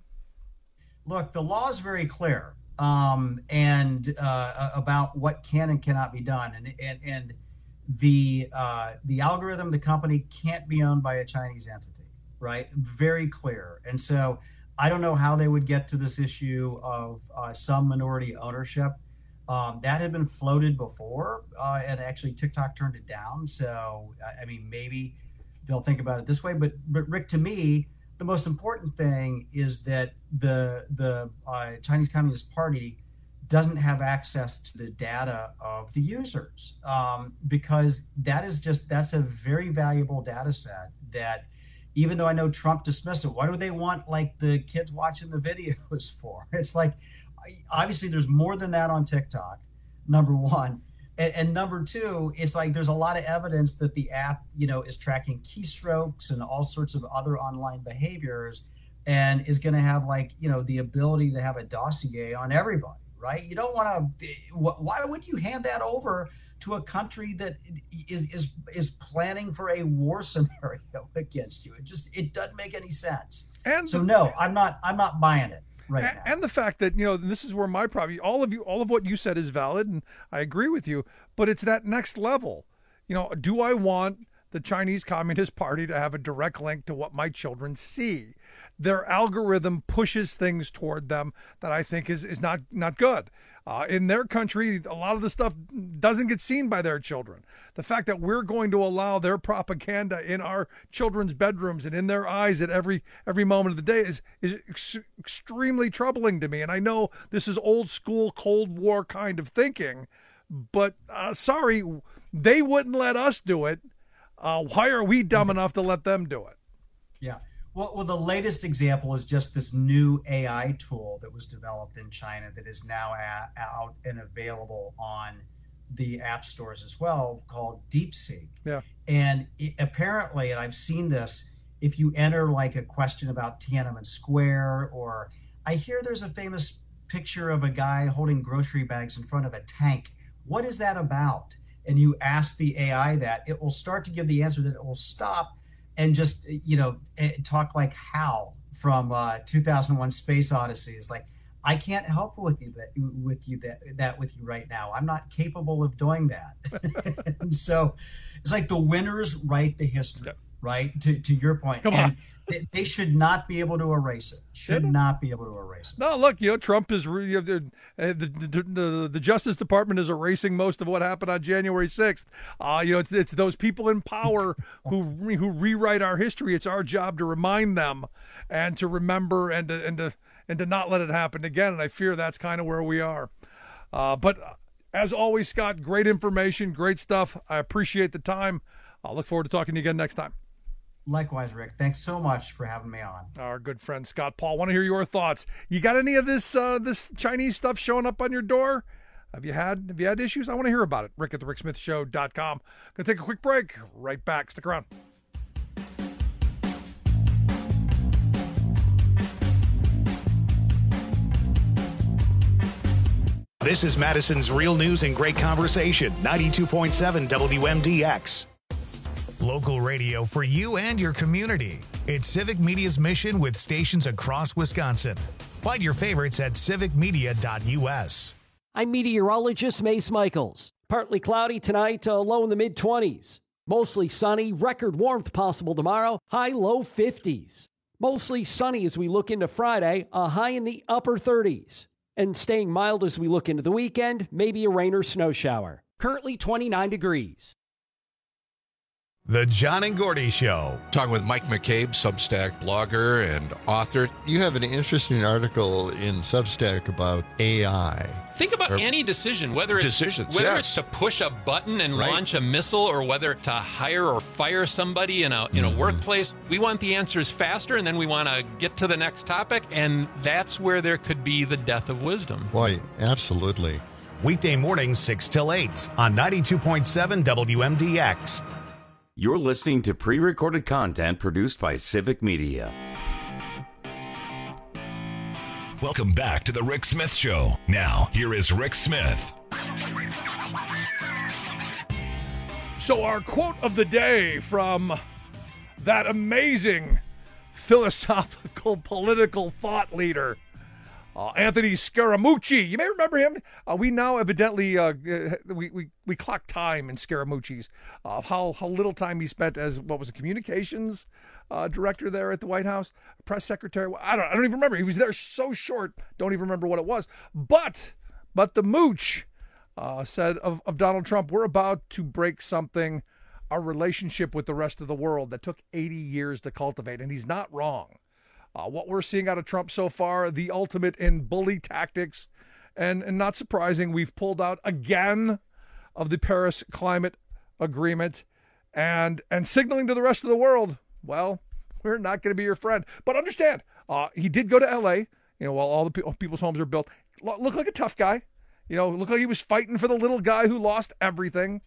Speaker 8: Look, the law is very clear, um, and uh, about what can and cannot be done, and and and the uh, the algorithm, the company can't be owned by a Chinese entity, right? Very clear, and so I don't know how they would get to this issue of uh, some minority ownership. Um, that had been floated before, uh, and actually TikTok turned it down. So, I mean, maybe they'll think about it this way. But, but Rick, to me, the most important thing is that the the uh, Chinese Communist Party doesn't have access to the data of the users, um, because that is just that's a very valuable data set that, even though I know Trump dismissed it, what do they want like the kids watching the videos for? It's like, obviously there's more than that on TikTok, number one. And, and number two, it's like there's a lot of evidence that the app, you know, is tracking keystrokes and all sorts of other online behaviors and is going to have like, you know, the ability to have a dossier on everybody, right? You don't want to, why would you hand that over to a country that is is is planning for a war scenario against you? It just, it doesn't make any sense. And so no, I'm not, I'm not buying it. Right now.
Speaker 11: And the fact that, you know, this is where my problem, all of you, all of what you said is valid, and I agree with you, but it's that next level. You know, do I want the Chinese Communist Party to have a direct link to what my children see? Their algorithm pushes things toward them that I think is, is not, not good. Uh, in their country, a lot of the stuff doesn't get seen by their children. The fact that we're going to allow their propaganda in our children's bedrooms and in their eyes at every every moment of the day is is ex- extremely troubling to me. And I know this is old school Cold War kind of thinking, but uh, sorry, they wouldn't let us do it. Uh, why are we dumb enough to let them do it?
Speaker 8: Yeah. Well, well, the latest example is just this new A I tool that was developed in China that is now a, out and available on the app stores as well, called DeepSeek.
Speaker 11: Yeah.
Speaker 8: And it, apparently, and I've seen this, if you enter like a question about Tiananmen Square, or I hear there's a famous picture of a guy holding grocery bags in front of a tank. What is that about? And you ask the A I that, it will start to give the answer, that it will stop and just, you know, talk like Hal from uh, two thousand one Space Odyssey. Is like, I can't help with you that with you that that with you right now. I'm not capable of doing that. And so it's like the winners write the history, yeah. right? To to your point.
Speaker 11: Come
Speaker 8: and
Speaker 11: on.
Speaker 8: They, they should not be able to erase it. Should not be able to erase it.
Speaker 11: No, look, you know, Trump is re- uh, the, the, the the Justice Department is erasing most of what happened on January sixth. Uh, you know, it's it's those people in power who re- who rewrite our history. It's our job to remind them and to remember and to, and to and to not let it happen again. And I fear that's kind of where we are. Uh, but as always, Scott, great information, great stuff. I appreciate the time. I'll look forward to talking to you again next time.
Speaker 8: Likewise, Rick. Thanks so much for having me on.
Speaker 11: Our good friend Scott Paul. Want to hear your thoughts? You got any of this uh, this Chinese stuff showing up on your door? Have you had have you had issues? I want to hear about it. Rick at the Rick Smith Show dot com. Gonna take a quick break. Right back. Stick around.
Speaker 1: This is Madison's Real News and Great Conversation, ninety-two point seven W M D X. Local radio for you and your community. It's Civic Media's mission with stations across Wisconsin. Find your favorites at civic media dot U S.
Speaker 12: I'm meteorologist Mace Michaels. Partly cloudy tonight, uh, low in the mid-twenties. Mostly sunny, record warmth possible tomorrow, high low fifties. Mostly sunny as we look into Friday, a high in the upper thirties. And staying mild as we look into the weekend, maybe a rain or snow shower. Currently twenty-nine degrees.
Speaker 1: The John and Gordy Show.
Speaker 13: Talking with Mike McCabe, Substack blogger and author.
Speaker 14: You have an interesting article in Substack about A I.
Speaker 15: Think about or any decision, whether it's,
Speaker 13: decisions,
Speaker 15: whether
Speaker 13: yes.
Speaker 15: it's to push a button and
Speaker 13: right.
Speaker 15: launch a missile, or whether to hire or fire somebody in a in a mm-hmm. workplace. We want the answers faster, and then we want to get to the next topic, and that's where there could be the death of wisdom.
Speaker 14: Why, absolutely.
Speaker 1: Weekday mornings, six till eight on ninety-two point seven W M D X.
Speaker 9: You're listening to pre-recorded content produced by Civic Media.
Speaker 10: Welcome back to the Rick Smith Show. Now, here is Rick Smith.
Speaker 11: So our quote of the day from that amazing philosophical political thought leader, Uh, Anthony Scaramucci. You may remember him. Uh, we now evidently uh, we, we we clock time in Scaramucci's uh, how how little time he spent as what was a communications uh, director there at the White House, press secretary. I don't I don't even remember. He was there so short. Don't even remember what it was. But but the mooch uh, said of of Donald Trump, we're about to break something, our relationship with the rest of the world that took eighty years to cultivate, and he's not wrong. Uh, what we're seeing out of Trump so far, the ultimate in bully tactics, and, and not surprising, we've pulled out again of the Paris Climate Agreement and and signaling to the rest of the world, well, we're not going to be your friend. But understand, uh, he did go to L A, you know, while all the pe- people's homes are built. Looked like a tough guy. You know, looked like he was fighting for the little guy who lost everything,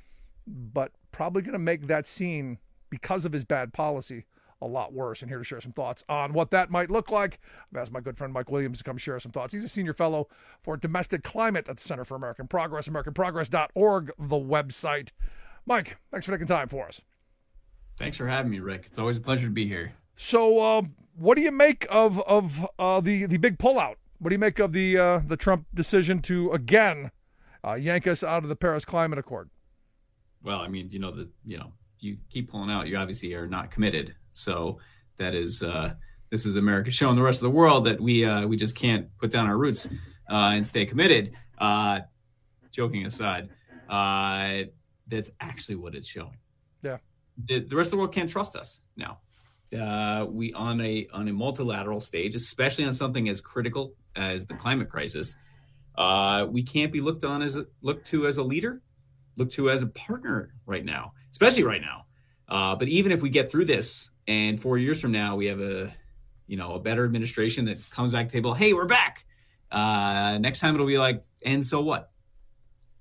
Speaker 11: but probably going to make that scene, because of his bad policy, a lot worse. And here to share some thoughts on what that might look like, I've asked my good friend Mike Williams to come share some thoughts. He's a senior fellow for domestic climate at the Center for American Progress, american progress dot org, the website. Mike, thanks for taking time for us.
Speaker 16: Thanks for having me, Rick. It's always a pleasure to be here.
Speaker 11: So, uh, what do you make of of uh, the the big pullout? What do you make of the uh, the Trump decision to again uh, yank us out of the Paris Climate Accord?
Speaker 16: Well, I mean, you know the you know. you keep pulling out, you obviously are not committed. So that is, uh, this is America showing the rest of the world that we uh, we just can't put down our roots uh, and stay committed. Uh, joking aside, uh, that's actually what it's showing.
Speaker 11: Yeah.
Speaker 16: The, the rest of the world can't trust us now. Uh, we on a on a multilateral stage, especially on something as critical as the climate crisis, uh, we can't be looked on as a, looked to as a leader, looked to as a partner right now. Especially right now. Uh, but even if we get through this and four years from now, we have a, you know, a better administration that comes back to the table. Hey, we're back. Uh, next time it'll be like, and so what?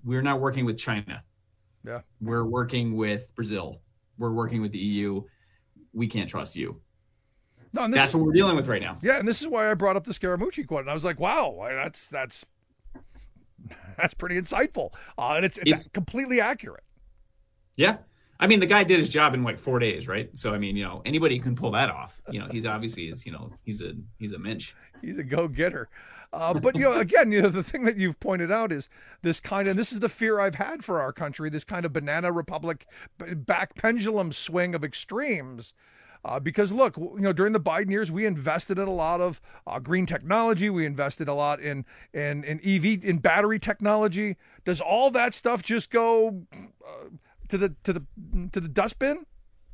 Speaker 16: we're not working with China.
Speaker 11: Yeah.
Speaker 16: We're working with Brazil. We're working with the E U. We can't trust you.
Speaker 11: No, and this
Speaker 16: that's
Speaker 11: is,
Speaker 16: what we're dealing with right now.
Speaker 11: Yeah, and this is why I brought up the Scaramucci quote. And I was like, wow, that's that's that's pretty insightful. Uh, and it's, it's
Speaker 16: It's-
Speaker 11: completely accurate.
Speaker 16: Yeah. I mean, the guy did his job in like four days, right? So, I mean, you know, anybody can pull that off. You know, he's obviously is, you know, he's a he's a mensch.
Speaker 11: He's a go-getter. Uh, but, you know, again, you know, the thing that you've pointed out is this kind of, this is the fear I've had for our country, this kind of banana republic b- back pendulum swing of extremes. Uh, because look, you know, during the Biden years, we invested in a lot of uh, green technology. We invested a lot in, in, in E V, in battery technology. Does all that stuff just go uh, to the, to the, to the dustbin?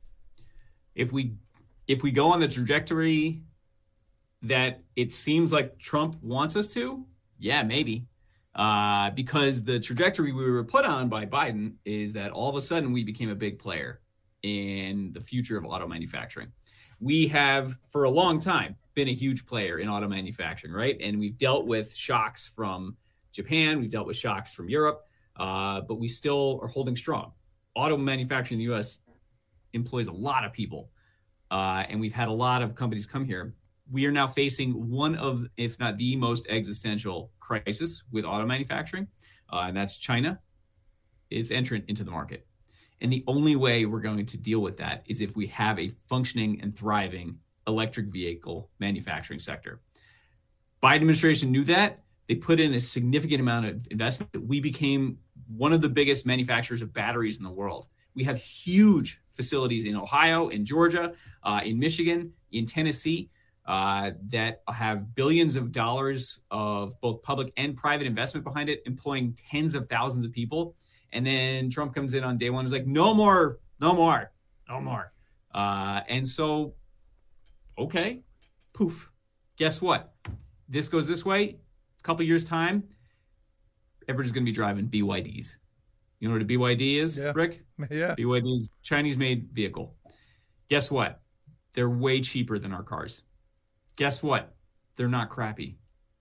Speaker 16: If we if we go on the trajectory that it seems like Trump wants us to, yeah, maybe. Uh, because the trajectory we were put on by Biden is that all of a sudden we became a big player in the future of auto manufacturing. We have, for a long time, been a huge player in auto manufacturing, right? And we've dealt with shocks from Japan, we've dealt with shocks from Europe, uh, but we still are holding strong. Auto manufacturing in the U S employs a lot of people, uh, and we've had a lot of companies come here. We are now facing one of, if not the most existential crisis with auto manufacturing, uh, and that's China. It's entrant into the market. And the only way we're going to deal with that is if we have a functioning and thriving electric vehicle manufacturing sector. Biden administration knew that. They put in a significant amount of investment. We became one of the biggest manufacturers of batteries in the world. We have huge facilities in Ohio, in Georgia, uh, in Michigan, in Tennessee, uh, that have billions of dollars of both public and private investment behind it, employing tens of thousands of people. And then Trump comes in on day one and is like, no more, no more, no more. Uh, and so, okay, poof. Guess what? This goes this way. A couple years' time, everybody's going to be driving B Y Ds. You know what a B Y D is,
Speaker 11: Yeah.
Speaker 16: Rick?
Speaker 11: Yeah.
Speaker 16: B Y D is Chinese-made vehicle. Guess what? They're way cheaper than our cars. Guess what? They're not crappy.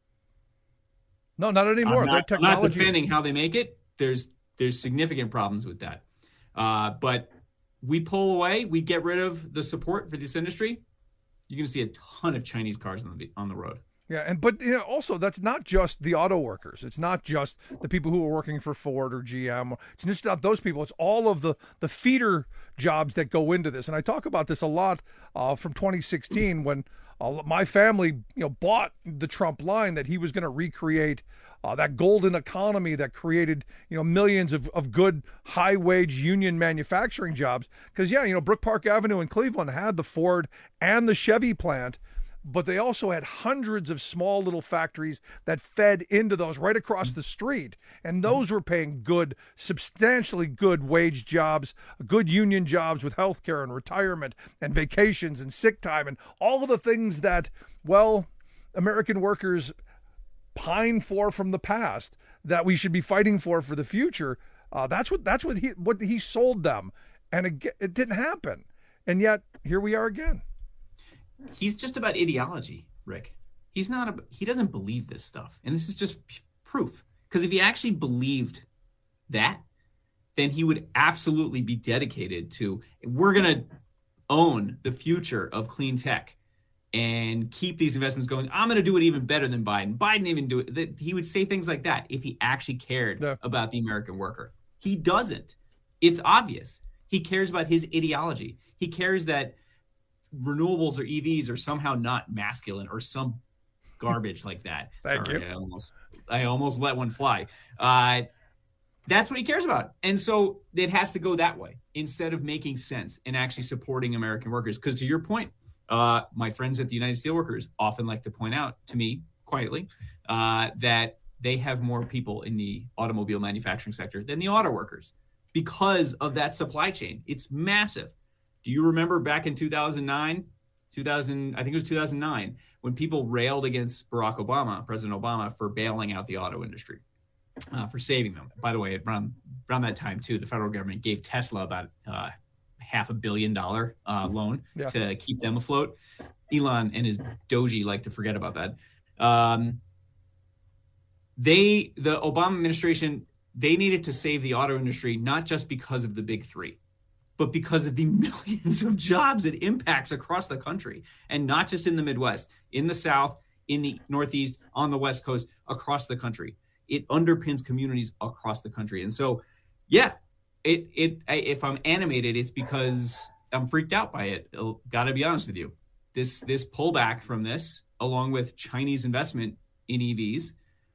Speaker 11: No, not anymore.
Speaker 16: I'm not,
Speaker 11: Their
Speaker 16: I'm not
Speaker 11: technology.
Speaker 16: defending how they make it. There's there's significant problems with that. Uh, but we pull away, we get rid of the support for this industry. You're going to see a ton of Chinese cars on the on the road.
Speaker 11: Yeah, and but you know, also that's not just the auto workers. It's not just the people who are working for Ford or G M. It's just not those people. It's all of the the feeder jobs that go into this. And I talk about this a lot uh, from twenty sixteen when uh, my family, you know, bought the Trump line that he was going to recreate uh, that golden economy that created, you know, millions of, of good high wage union manufacturing jobs. Because yeah, you know, Brook Park Avenue in Cleveland had the Ford and the Chevy plant. But they also had hundreds of small little factories that fed into those right across the street. And those were paying good, substantially good wage jobs, good union jobs with health care and retirement and vacations and sick time and all of the things that, well, American workers pine for from the past that we should be fighting for for the future. Uh, that's what that's what he what he sold them. And it, it didn't happen. And yet here we are again.
Speaker 16: He's just about ideology, Rick. He's not a, he doesn't believe this stuff. And this is just proof. Because if he actually believed that, then he would absolutely be dedicated to, we're going to own the future of clean tech and keep these investments going. I'm going to do it even better than Biden. Biden even do it. He would say things like that if he actually cared yeah. about the American worker. He doesn't. It's obvious. He cares about his ideology. He cares that renewables or E Vs are somehow not masculine or some garbage like that.
Speaker 11: Thank
Speaker 16: Sorry,
Speaker 11: you.
Speaker 16: I almost, I almost let one fly. Uh, that's what he cares about. And so it has to go that way instead of making sense and actually supporting American workers. Because to your point, uh, my friends at the United Steelworkers often like to point out to me quietly uh, that they have more people in the automobile manufacturing sector than the auto workers because of that supply chain. It's massive. Do you remember back in two thousand nine, two thousand, I think it was two thousand nine, when people railed against Barack Obama, President Obama, for bailing out the auto industry, uh, for saving them? By the way, around, around that time, too, the federal government gave Tesla about uh, half a billion dollar uh, loan
Speaker 11: yeah.
Speaker 16: to keep them afloat. Elon and his doji like to forget about that. Um, they, the Obama administration they needed to save the auto industry, not just because of the big three, but because of the millions of jobs it impacts across the country, and not just in the Midwest, in the South, in the Northeast, on the West Coast, across the country. It underpins communities across the country. And so, yeah, it it I, if I'm animated, it's because I'm freaked out by it. Got to be honest with you. This this pullback from this, along with Chinese investment in E Vs,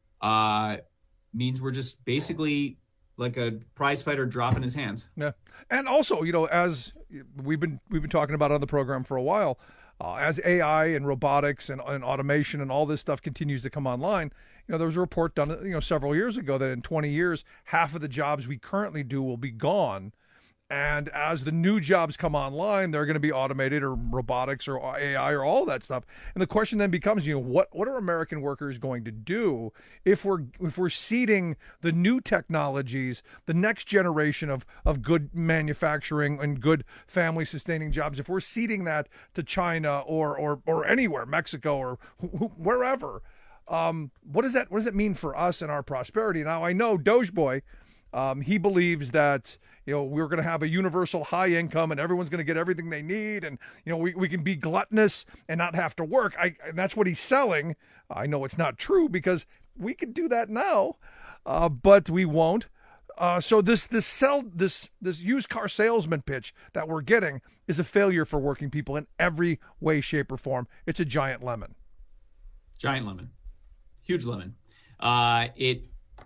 Speaker 16: uh, means we're just basically like a prize fighter dropping his hands.
Speaker 11: Yeah, and also, you know, as we've been we've been talking about on the program for a while, uh, as A I and robotics and, and automation and all this stuff continues to come online, you know, there was a report done, you know, several years ago that in twenty years, half of the jobs we currently do will be gone. And as the new jobs come online, they're going to be automated or robotics or A I or all that stuff. And the question then becomes, you know, what what are American workers going to do if we're if we're seeding the new technologies, the next generation of of good manufacturing and good family sustaining jobs, if we're seeding that to China or or or anywhere, Mexico or wh- wherever, um, what does that what does it mean for us and our prosperity? Now, I know Dojeboy, um, he believes that, you know, we're going to have a universal high income and everyone's going to get everything they need. And, you know, we, we can be gluttonous and not have to work. I, and that's what he's selling. I know it's not true because we can do that now, uh, but we won't. Uh, so this this sell this this used car salesman pitch that we're getting is a failure for working people in every way, shape, or form. It's a giant lemon.
Speaker 16: Giant lemon. Huge lemon. Uh, it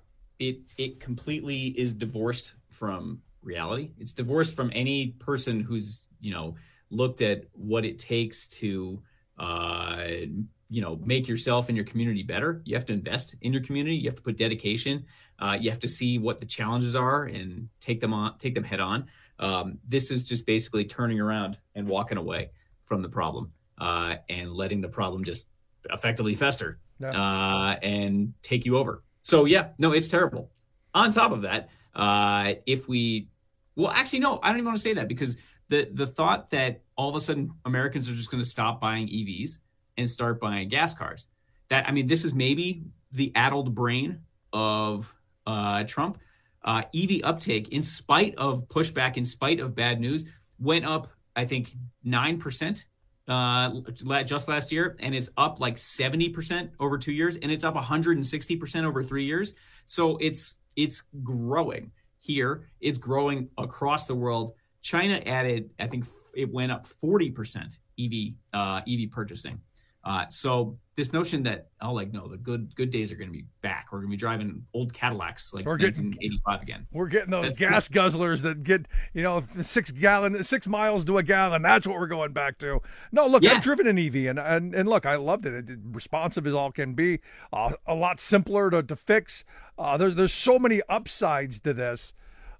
Speaker 16: it it completely is divorced from reality. It's divorced from any person who's, you know, looked at what it takes to, uh, you know, make yourself and your community better. You have to invest in your community. You have to put dedication. Uh, you have to see what the challenges are and take them on, take them head on. Um, this is just basically turning around and walking away from the problem uh, and letting the problem just effectively fester
Speaker 11: yeah.
Speaker 16: uh, and take you over. So, yeah, no, it's terrible. On top of that, uh, if we, well, actually, no, I don't even want to say that, because the, the thought that all of a sudden Americans are just going to stop buying E Vs and start buying gas cars, that, I mean, this is maybe the addled brain of uh, Trump. Uh, E V uptake, in spite of pushback, in spite of bad news, went up, I think, nine percent uh, just last year, and it's up like seventy percent over two years, and it's up one hundred sixty percent over three years. So it's it's growing here. It's growing across the world. China added, I think it went up forty percent E V uh, E V purchasing. Uh, so this notion that, oh, like, no, the good good days are going to be back. We're going to be driving old Cadillacs like nineteen eighty-five again.
Speaker 11: We're getting those
Speaker 16: That's
Speaker 11: gas
Speaker 16: not-
Speaker 11: guzzlers that get, you know, six gallon, six miles to a gallon. That's what we're going back to. No, look,
Speaker 16: Yeah.
Speaker 11: I've driven an E V, and and, and look, I loved it. It responsive as all can be, uh, a lot simpler to, to fix. Uh, there, there's so many upsides to this.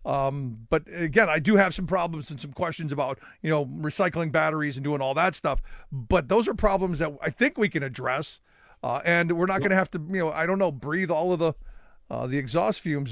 Speaker 11: Um, but again, I do have some problems and some questions about, you know, recycling batteries and doing all that stuff. But those are problems that I think we can address. Uh, and we're not going to have to, you know, I don't know, breathe all of the, uh, the exhaust fumes.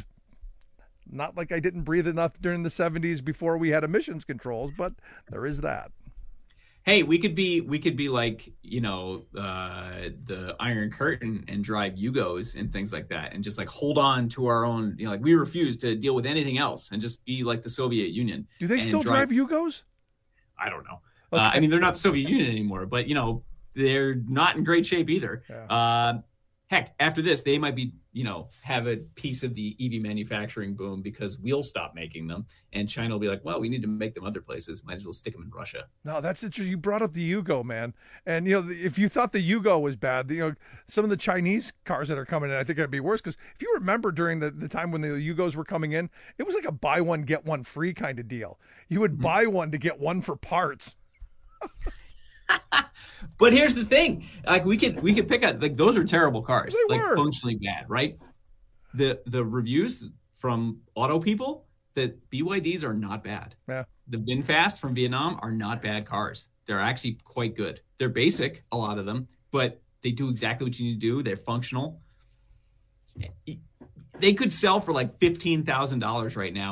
Speaker 11: Not like I didn't breathe enough during the seventies before we had emissions controls, but there is that.
Speaker 16: Hey, we could be we could be like, you know, uh, the Iron Curtain and drive Yugos and things like that, and just like hold on to our own, you know, like we refuse to deal with anything else and just be like the Soviet Union.
Speaker 11: Do they
Speaker 16: and
Speaker 11: still drive, drive Yugos?
Speaker 16: I don't know.
Speaker 11: Okay.
Speaker 16: Uh, I mean, they're not the Soviet Union anymore, but, you know, they're not in great shape either.
Speaker 11: Yeah.
Speaker 16: Uh, heck, after this, they might be, you know, have a piece of the E V manufacturing boom because we'll stop making them. And China will be like, well, we need to make them other places. Might as well stick them in Russia.
Speaker 11: No, that's interesting. You brought up the Yugo, man. And, you know, if you thought the Yugo was bad, you know, some of the Chinese cars that are coming in, I think it'd be worse. Because if you remember during the, the time when the Yugos were coming in, it was like a buy one, get one free kind of deal. You would mm-hmm. buy one to get one for parts.
Speaker 16: But here's the thing, like we could we could pick out, like, those are terrible cars,
Speaker 11: they
Speaker 16: like
Speaker 11: were.
Speaker 16: functionally bad, right? The the reviews from auto people that B Y Ds are not bad.
Speaker 11: Yeah.
Speaker 16: The VinFast from Vietnam are not bad cars. They're actually quite good. They're basic, a lot of them, but they do exactly what you need to do. They're functional. They could sell for like fifteen thousand dollars right now.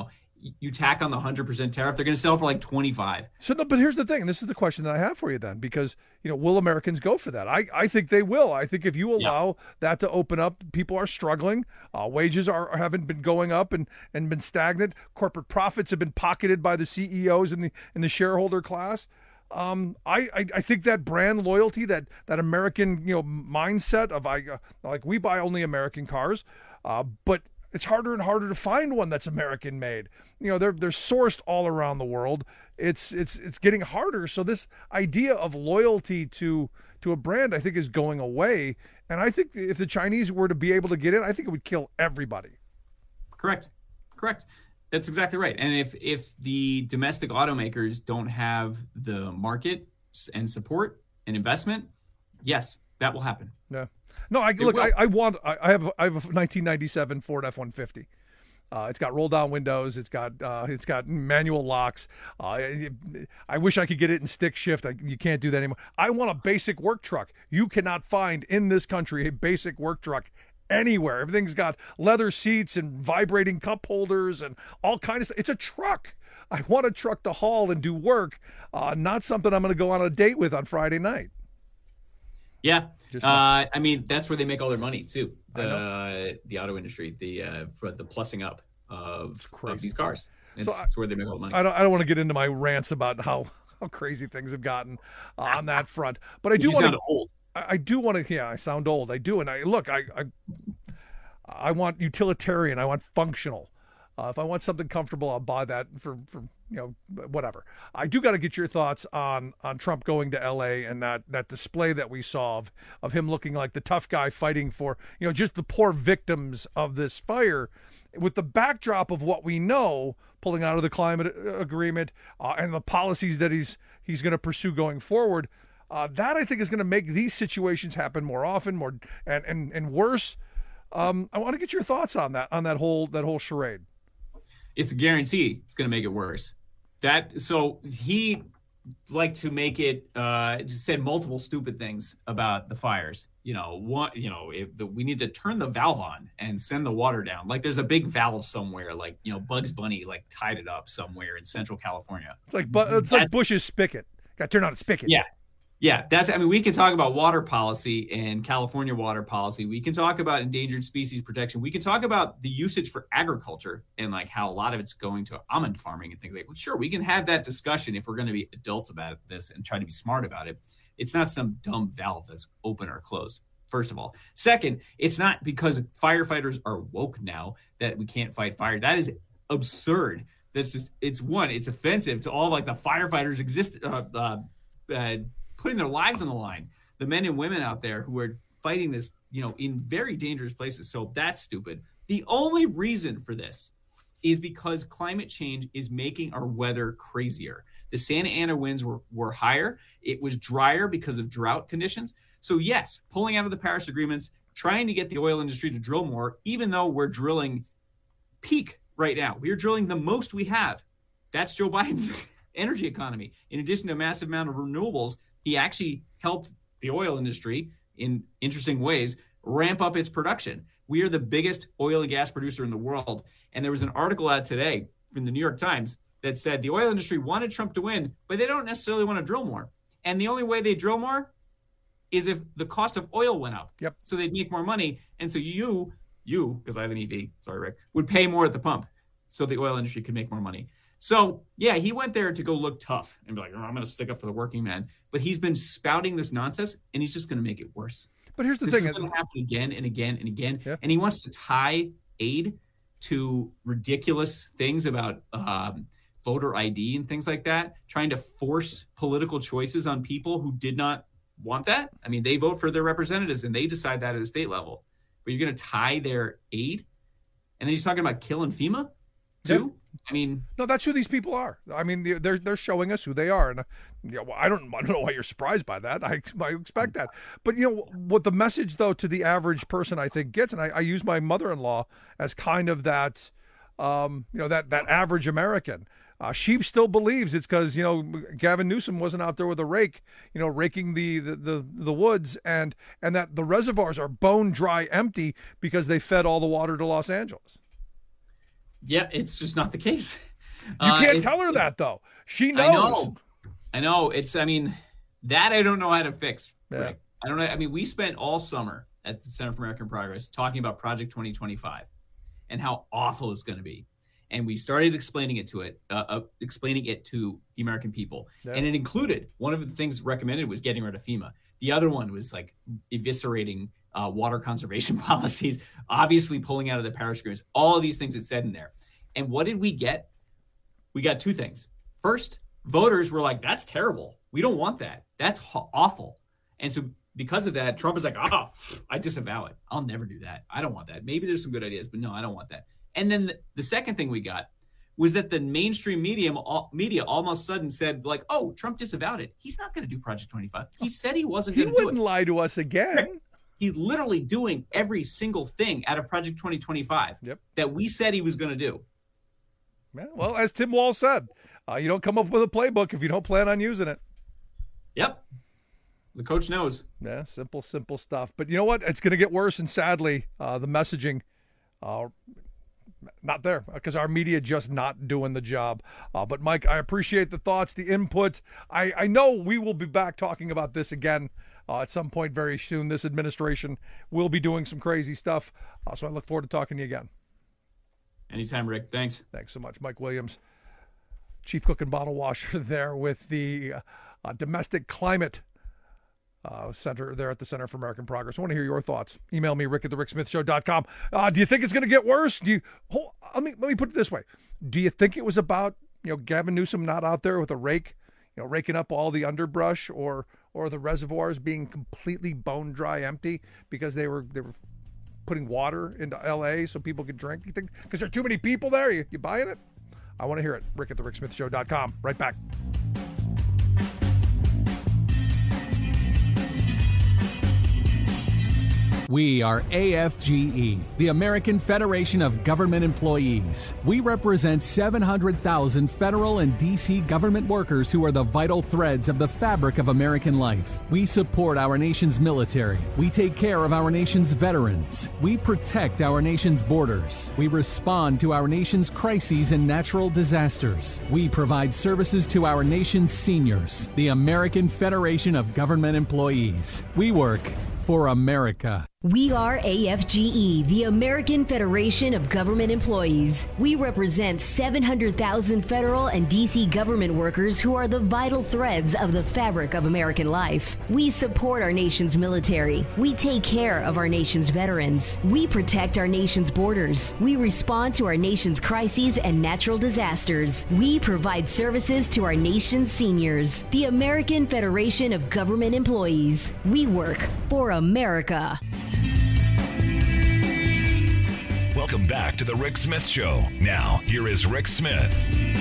Speaker 16: you tack on the one hundred percent tariff, they're going to sell for like twenty-five.
Speaker 11: So, no, but here's the thing. And this is the question that I have for you then, because, you know, will Americans go for that? I, I think they will. I think if you allow yeah. that to open up, people are struggling. Uh, wages are haven't been going up and, and been stagnant. Corporate profits have been pocketed by the C E Os and the and the shareholder class. Um, I, I, I think that brand loyalty, that that American, you know, mindset of I uh, like we buy only American cars, uh, but it's harder and harder to find one that's American made. You know, they're they're sourced all around the world. It's it's it's getting harder. So this idea of loyalty to to a brand, I think, is going away. And I think if the Chinese were to be able to get in, I think it would kill everybody.
Speaker 16: Correct. Correct. That's exactly right. And if if the domestic automakers don't have the market and support and investment, yes, that will happen.
Speaker 11: Yeah. No, I look. I, I want. I, I have. I have a nineteen ninety-seven Ford F one fifty. Uh, it's got roll down windows. It's got. Uh, it's got manual locks. Uh, I wish I could get it in stick shift. I, you can't do that anymore. I want a basic work truck. You cannot find in this country a basic work truck anywhere. Everything's got leather seats and vibrating cup holders and all kinds of stuff. It's a truck. I want a truck to haul and do work, uh, not something I'm going to go on a date with on Friday night.
Speaker 16: Yeah. Uh, I mean, that's where they make all their money too. The uh, the auto industry, the uh, for the plussing up of, of these cars. It's, so I, it's where they make all the money.
Speaker 11: I don't I don't want to get into my rants about how, how crazy things have gotten uh, on that front, but I do want to.
Speaker 16: Old.
Speaker 11: I, I do want to. Yeah, I sound old. I do, and I look. I I, I want utilitarian. I want functional. Uh, if I want something comfortable, I'll buy that for, for you know, whatever. I do got to get your thoughts on on Trump going to L A and that, that display that we saw of, of him looking like the tough guy fighting for, you know, just the poor victims of this fire, with the backdrop of what we know, pulling out of the climate agreement uh, and the policies that he's he's going to pursue going forward. Uh, that I think is going to make these situations happen more often, more and and and worse. Um, I want to get your thoughts on that on that whole that whole charade.
Speaker 16: It's a guarantee it's going to make it worse. That so he liked to make it. Uh, just said multiple stupid things about the fires. You know, what you know, if the, we need to turn the valve on and send the water down. Like there's a big valve somewhere. Like you know, Bugs Bunny like tied it up somewhere in Central California.
Speaker 11: It's like it's like Bush's spigot. Got to turn on a spigot.
Speaker 16: Yeah. Yeah, that's. I mean, we can talk about water policy and California water policy. We can talk about endangered species protection. We can talk about the usage for agriculture and like how a lot of it's going to almond farming and things like. Well, sure, we can have that discussion if we're going to be adults about this and try to be smart about it. It's not some dumb valve that's open or closed. First of all, second, it's not because firefighters are woke now that we can't fight fire. That is absurd. That's just. It's one. It's offensive to all like the firefighters exist. Uh, uh, uh, putting their lives on the line, the men and women out there who are fighting this, you know, in very dangerous places. So that's stupid. The only reason for this is because climate change is making our weather crazier. The Santa Ana winds were, were higher. It was drier because of drought conditions. So yes, pulling out of the Paris agreements, trying to get the oil industry to drill more, even though we're drilling peak right now. We're drilling the most we have. That's Joe Biden's energy economy. In addition to a massive amount of renewables, he actually helped the oil industry in interesting ways ramp up its production. We are the biggest oil and gas producer in the world. And there was an article out today from the New York Times that said the oil industry wanted Trump to win, but they don't necessarily want to drill more. And the only way they drill more is if the cost of oil went up.
Speaker 11: Yep.
Speaker 16: So they'd make more money. And so you, you, because I have an E V, sorry, Rick, would pay more at the pump so the oil industry could make more money. So, yeah, he went there to go look tough and be like, oh, I'm going to stick up for the working man. But he's been spouting this nonsense, and he's just going to make it worse.
Speaker 11: But here's the
Speaker 16: this
Speaker 11: thing.
Speaker 16: This is going to happen again and again and again.
Speaker 11: Yeah.
Speaker 16: And he wants to tie aid to ridiculous things about um, voter I D and things like that, trying to force political choices on people who did not want that. I mean, they vote for their representatives, and they decide that at a state level. But you're going to tie their aid? And then he's talking about killing FEMA, too?
Speaker 11: Yeah.
Speaker 16: I mean,
Speaker 11: no, that's who these people are. I mean, they're they're showing us who they are, and you know, I don't I don't know why you're surprised by that. I, I expect that, but you know what the message though to the average person I think gets, and I, I use my mother-in-law as kind of that, um, you know that that average American. Uh, she still believes it's because you know Gavin Newsom wasn't out there with a rake, you know, raking the, the the the woods, and and that the reservoirs are bone dry empty because they fed all the water to Los Angeles.
Speaker 16: Yeah, it's just not the case.
Speaker 11: You can't
Speaker 16: uh,
Speaker 11: tell her that, though. She knows.
Speaker 16: I know. I know. It's, I mean, that I don't know how to fix.
Speaker 11: Yeah.
Speaker 16: Rick. I don't know. I mean, we spent all summer at the Center for American Progress talking about Project twenty twenty-five and how awful it's going to be. And we started explaining it to it, uh, uh, explaining it to the American people.
Speaker 11: Yeah.
Speaker 16: And it included, one of the things recommended was getting rid of FEMA. The other one was like eviscerating uh, water conservation policies, obviously pulling out of the Paris Agreement. All of these things it said in there. And what did we get? We got two things. First, voters were like, that's terrible. We don't want that. That's ho- awful. And so because of that, Trump is like, oh, I disavow it. I'll never do that. I don't want that. Maybe there's some good ideas, but no, I don't want that. And then the, the second thing we got was that the mainstream media, all, media almost sudden said like, oh, Trump disavowed it. He's not going to do Project twenty-five. He said he wasn't going to do it.
Speaker 11: He wouldn't lie to us again.
Speaker 16: He's literally doing every single thing out of Project twenty twenty-five
Speaker 11: yep.
Speaker 16: that we said he was going to do.
Speaker 11: Yeah, well, as Tim Walz said, uh, you don't come up with a playbook if you don't plan on using it.
Speaker 16: Yep. The coach knows.
Speaker 11: Yeah, simple, simple stuff. But you know what? It's going to get worse, and sadly, uh, the messaging, uh, not there, because our media just not doing the job. Uh, but, Mike, I appreciate the thoughts, the input. I, I know we will be back talking about this again uh, at some point very soon. This administration will be doing some crazy stuff, uh, so I look forward to talking to you again.
Speaker 16: Anytime, Rick. Thanks.
Speaker 11: Thanks so much. Mike Williams, Chief Cook and Bottle Washer there with the uh, Domestic Climate Uh, Center there at the Center for American Progress. I want to hear your thoughts. Email me, rick at the rick smith show dot com. Uh, do you think it's going to get worse? Do you? Hold, let me let me put it this way. Do you think it was about you know Gavin Newsom not out there with a rake, you know, raking up all the underbrush, or or the reservoirs being completely bone dry empty because they were they were putting water into L A so people could drink? You think because there are too many people there? You, you buying it? I want to hear it. rick at the rick smith show dot com. Right back.
Speaker 17: We are A F G E, the American Federation of Government Employees. We represent seven hundred thousand federal and D C government workers who are the vital threads of the fabric of American life. We support our nation's military. We take care of our nation's veterans. We protect our nation's borders. We respond to our nation's crises and natural disasters. We provide services to our nation's seniors. The American Federation of Government Employees. We work for America.
Speaker 18: We are A F G E, the American Federation of Government Employees. We represent seven hundred thousand federal and D C government workers who are the vital threads of the fabric of American life. We support our nation's military. We take care of our nation's veterans. We protect our nation's borders. We respond to our nation's crises and natural disasters. We provide services to our nation's seniors. The American Federation of Government Employees. We work for America.
Speaker 10: Welcome back to the Rick Smith Show. Now, here is Rick Smith.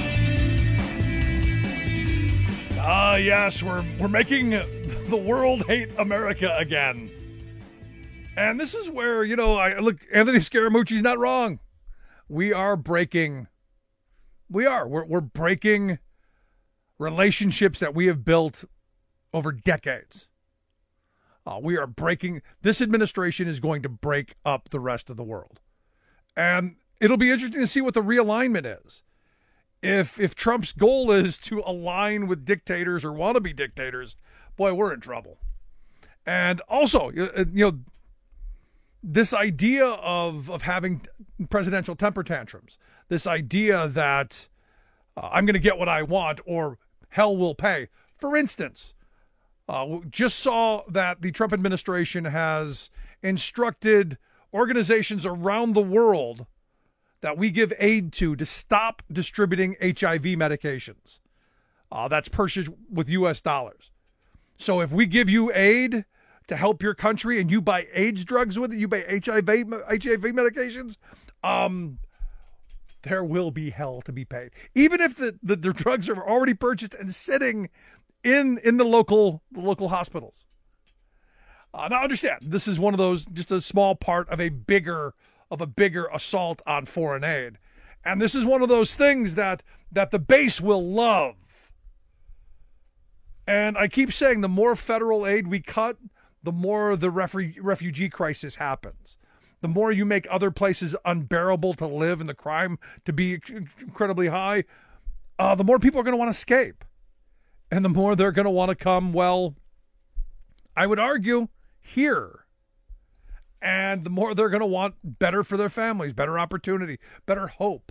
Speaker 11: Ah, uh, yes, we're we're making the world hate America again. And this is where, you know, I look, Anthony Scaramucci's not wrong. We are breaking, we are, we're, we're breaking relationships that we have built over decades. Uh, we are breaking, this administration is going to break up the rest of the world. And it'll be interesting to see what the realignment is. If if Trump's goal is to align with dictators or wannabe dictators, boy, we're in trouble. And also, you know, this idea of, of having presidential temper tantrums, this idea that uh, I'm going to get what I want or hell will pay. For instance, uh, just saw that the Trump administration has instructed organizations around the world that we give aid to to stop distributing H I V medications. Uh, that's purchased with U S dollars. So if we give you aid to help your country and you buy AIDS drugs with it, you buy H I V H I V medications, um, there will be hell to be paid. Even if the, the, the drugs are already purchased and sitting in, in the local the local hospitals. Uh, now understand, this is one of those, just a small part of a bigger, of a bigger assault on foreign aid. And this is one of those things that, that the base will love. And I keep saying the more federal aid we cut, the more the refu- refugee crisis happens. The more you make other places unbearable to live and the crime to be incredibly high, uh, the more people are going to want to escape. And the more they're going to want to come, well, I would argue, here. And the more they're going to want better for their families, better opportunity, better hope.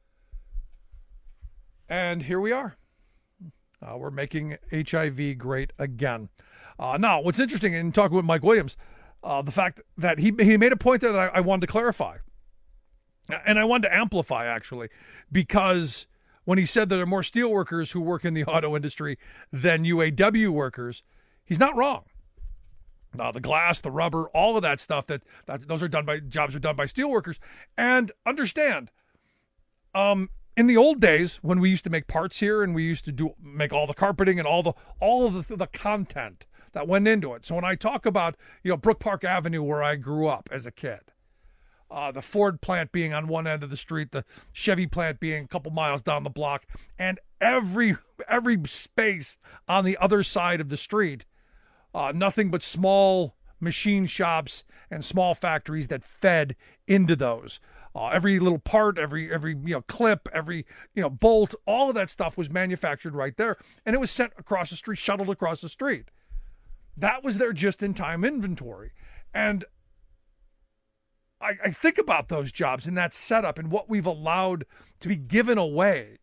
Speaker 11: And here we are. Uh, we're making H I V great again. Uh, now, what's interesting in talking with Mike Williams, uh, the fact that he he made a point there that I, I wanted to clarify. And I wanted to amplify, actually, because when he said that there are more steel workers who work in the auto industry than U A W workers, he's not wrong. Uh, the glass, the rubber, all of that stuff, that, that those are done by, jobs are done by steel workers. And understand, um, in the old days when we used to make parts here and we used to do make all the carpeting and all the all of the, the content that went into it. So when I talk about, you know, Brook Park Avenue, where I grew up as a kid, uh, the Ford plant being on one end of the street, the Chevy plant being a couple miles down the block, and every every space on the other side of the street, uh, nothing but small machine shops and small factories that fed into those. Uh, every little part, every every you know clip, every you know bolt, all of that stuff was manufactured right there, and it was sent across the street, shuttled across the street. That was their just-in-time inventory, and I, I think about those jobs and that setup and what we've allowed to be given away.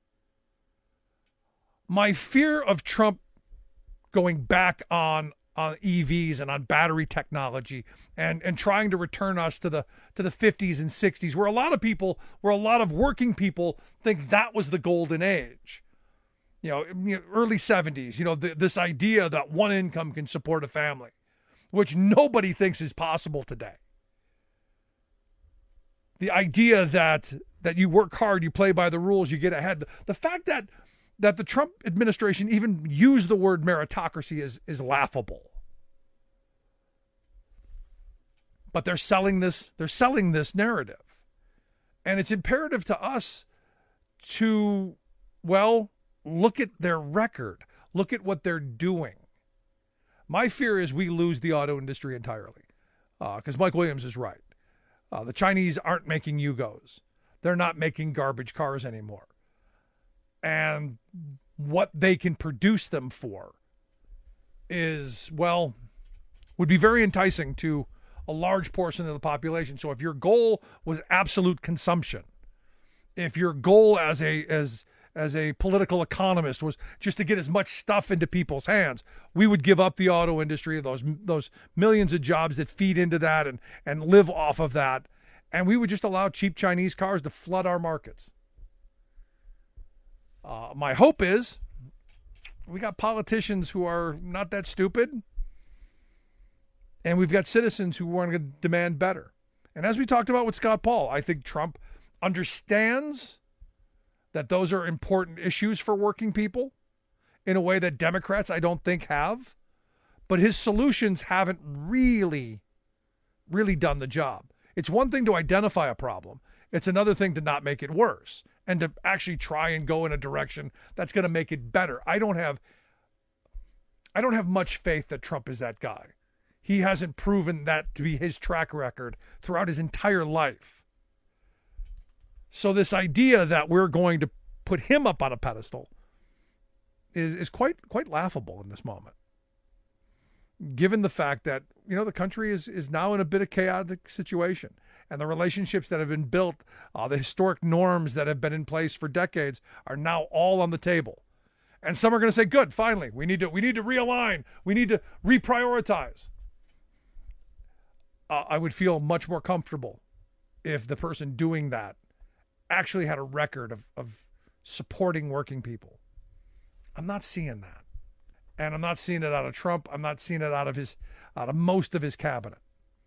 Speaker 11: My fear of Trump going back on on E Vs and on battery technology and, and trying to return us to the to the fifties and sixties, where a lot of people, where a lot of working people think that was the golden age. You know, you know early seventies, you know, the, this idea that one income can support a family, which nobody thinks is possible today. The idea that that you work hard, you play by the rules, you get ahead. The fact that that the Trump administration even used the word meritocracy is, is laughable. But they're selling this, they're selling this narrative. And it's imperative to us to, well, look at their record. Look at what they're doing. My fear is we lose the auto industry entirely. Because uh, Mike Williams is right. Uh, the Chinese aren't making Yugos. They're not making garbage cars anymore. And what they can produce them for is, well, would be very enticing to a large portion of the population. So if your goal was absolute consumption, if your goal as a as as a political economist was just to get as much stuff into people's hands, we would give up the auto industry, those those millions of jobs that feed into that and, and live off of that, and we would just allow cheap Chinese cars to flood our markets. Uh, my hope is we got politicians who are not that stupid, and we've got citizens who want to demand better. And as we talked about with Scott Paul, I think Trump understands that those are important issues for working people in a way that Democrats, I don't think, have. But his solutions haven't really, really done the job. It's one thing to identify a problem. It's another thing to not make it worse and to actually try and go in a direction that's going to make it better. I don't have I don't have much faith that Trump is that guy. He hasn't proven that to be his track record throughout his entire life. So this idea that we're going to put him up on a pedestal is is quite quite laughable in this moment. Given the fact that, you know, the country is is now in a bit of chaotic situation, and the relationships that have been built, uh, the historic norms that have been in place for decades are now all on the table. And some are going to say, good, finally, we need to we need to realign. We need to reprioritize. Uh, I would feel much more comfortable if the person doing that actually had a record of, of supporting working people. I'm not seeing that. And I'm not seeing it out of Trump. I'm not seeing it out of his, out of most of his cabinet.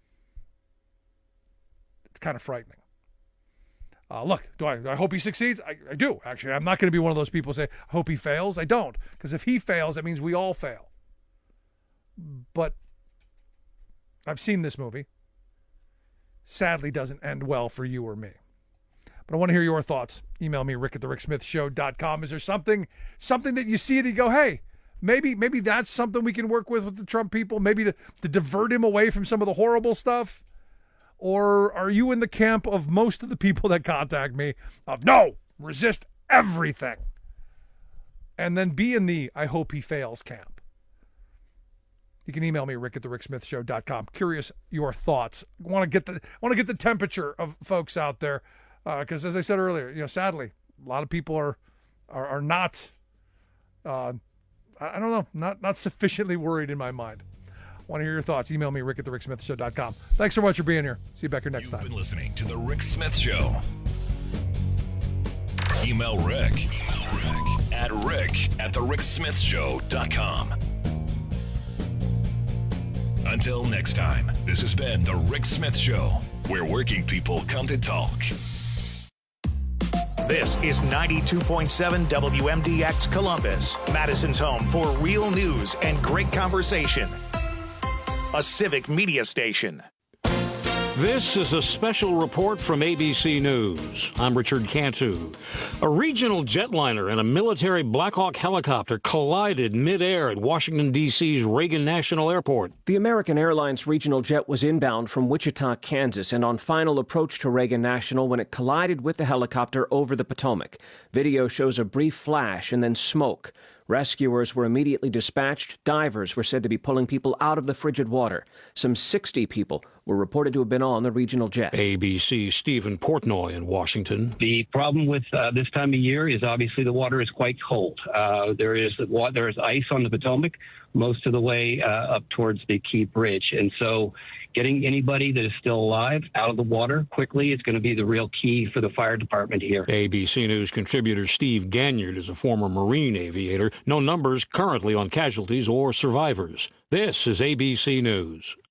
Speaker 11: It's kind of frightening. Uh, look, do I, do I hope he succeeds? I, I do, actually. I'm not going to be one of those people who say, I hope he fails. I don't. Because if he fails, that means we all fail. But I've seen this movie. Sadly doesn't end well for you or me. But I want to hear your thoughts. Email me, rick at the rick smith show dot com. Is there something something that you see and you go, hey, maybe maybe that's something we can work with with the Trump people, maybe to, to divert him away from some of the horrible stuff? Or are you in the camp of most of the people that contact me of, no, resist everything? and then be in the I hope he fails camp. You can email me, rick at the rick smith show dot com. Curious your thoughts. I want to get the want to get the temperature of folks out there, because uh, as I said earlier, you know, sadly, a lot of people are are, are not, uh, I don't know, not not sufficiently worried in my mind. I want to hear your thoughts. Email me, rick at the rick smith show dot com. Thanks so much for being here. See you back here next
Speaker 10: You've
Speaker 11: time.
Speaker 10: You've been listening to The Rick Smith Show. Email Rick, Email Rick at rick at the rick smith show dot com. Until next time, this has been The Rick Smith Show, where working people come to talk.
Speaker 1: This is ninety-two point seven W M D X Columbus, Madison's home for real news and great conversation. A civic media station.
Speaker 2: This is a special report from A B C News. I'm Richard Cantu. A regional jetliner and a military Black Hawk helicopter collided midair at Washington, D C's Reagan National Airport.
Speaker 19: The American Airlines regional jet was inbound from Wichita, Kansas, and on final approach to Reagan National when it collided with the helicopter over the Potomac. Video shows a brief flash and then smoke. Rescuers were immediately dispatched. Divers were said to be pulling people out of the frigid water. Some sixty people were reported to have been on the regional jet.
Speaker 2: A B C's Stephen Portnoy in Washington.
Speaker 20: The problem with uh, this time of year is obviously the water is quite cold. Uh, there is there is ice on the Potomac most of the way uh, up towards the Key Bridge. And so getting anybody that is still alive out of the water quickly is going to be the real key for the fire department here.
Speaker 2: A B C News contributor Steve Ganyard is a former Marine aviator. No numbers currently on casualties or survivors. This is A B C News.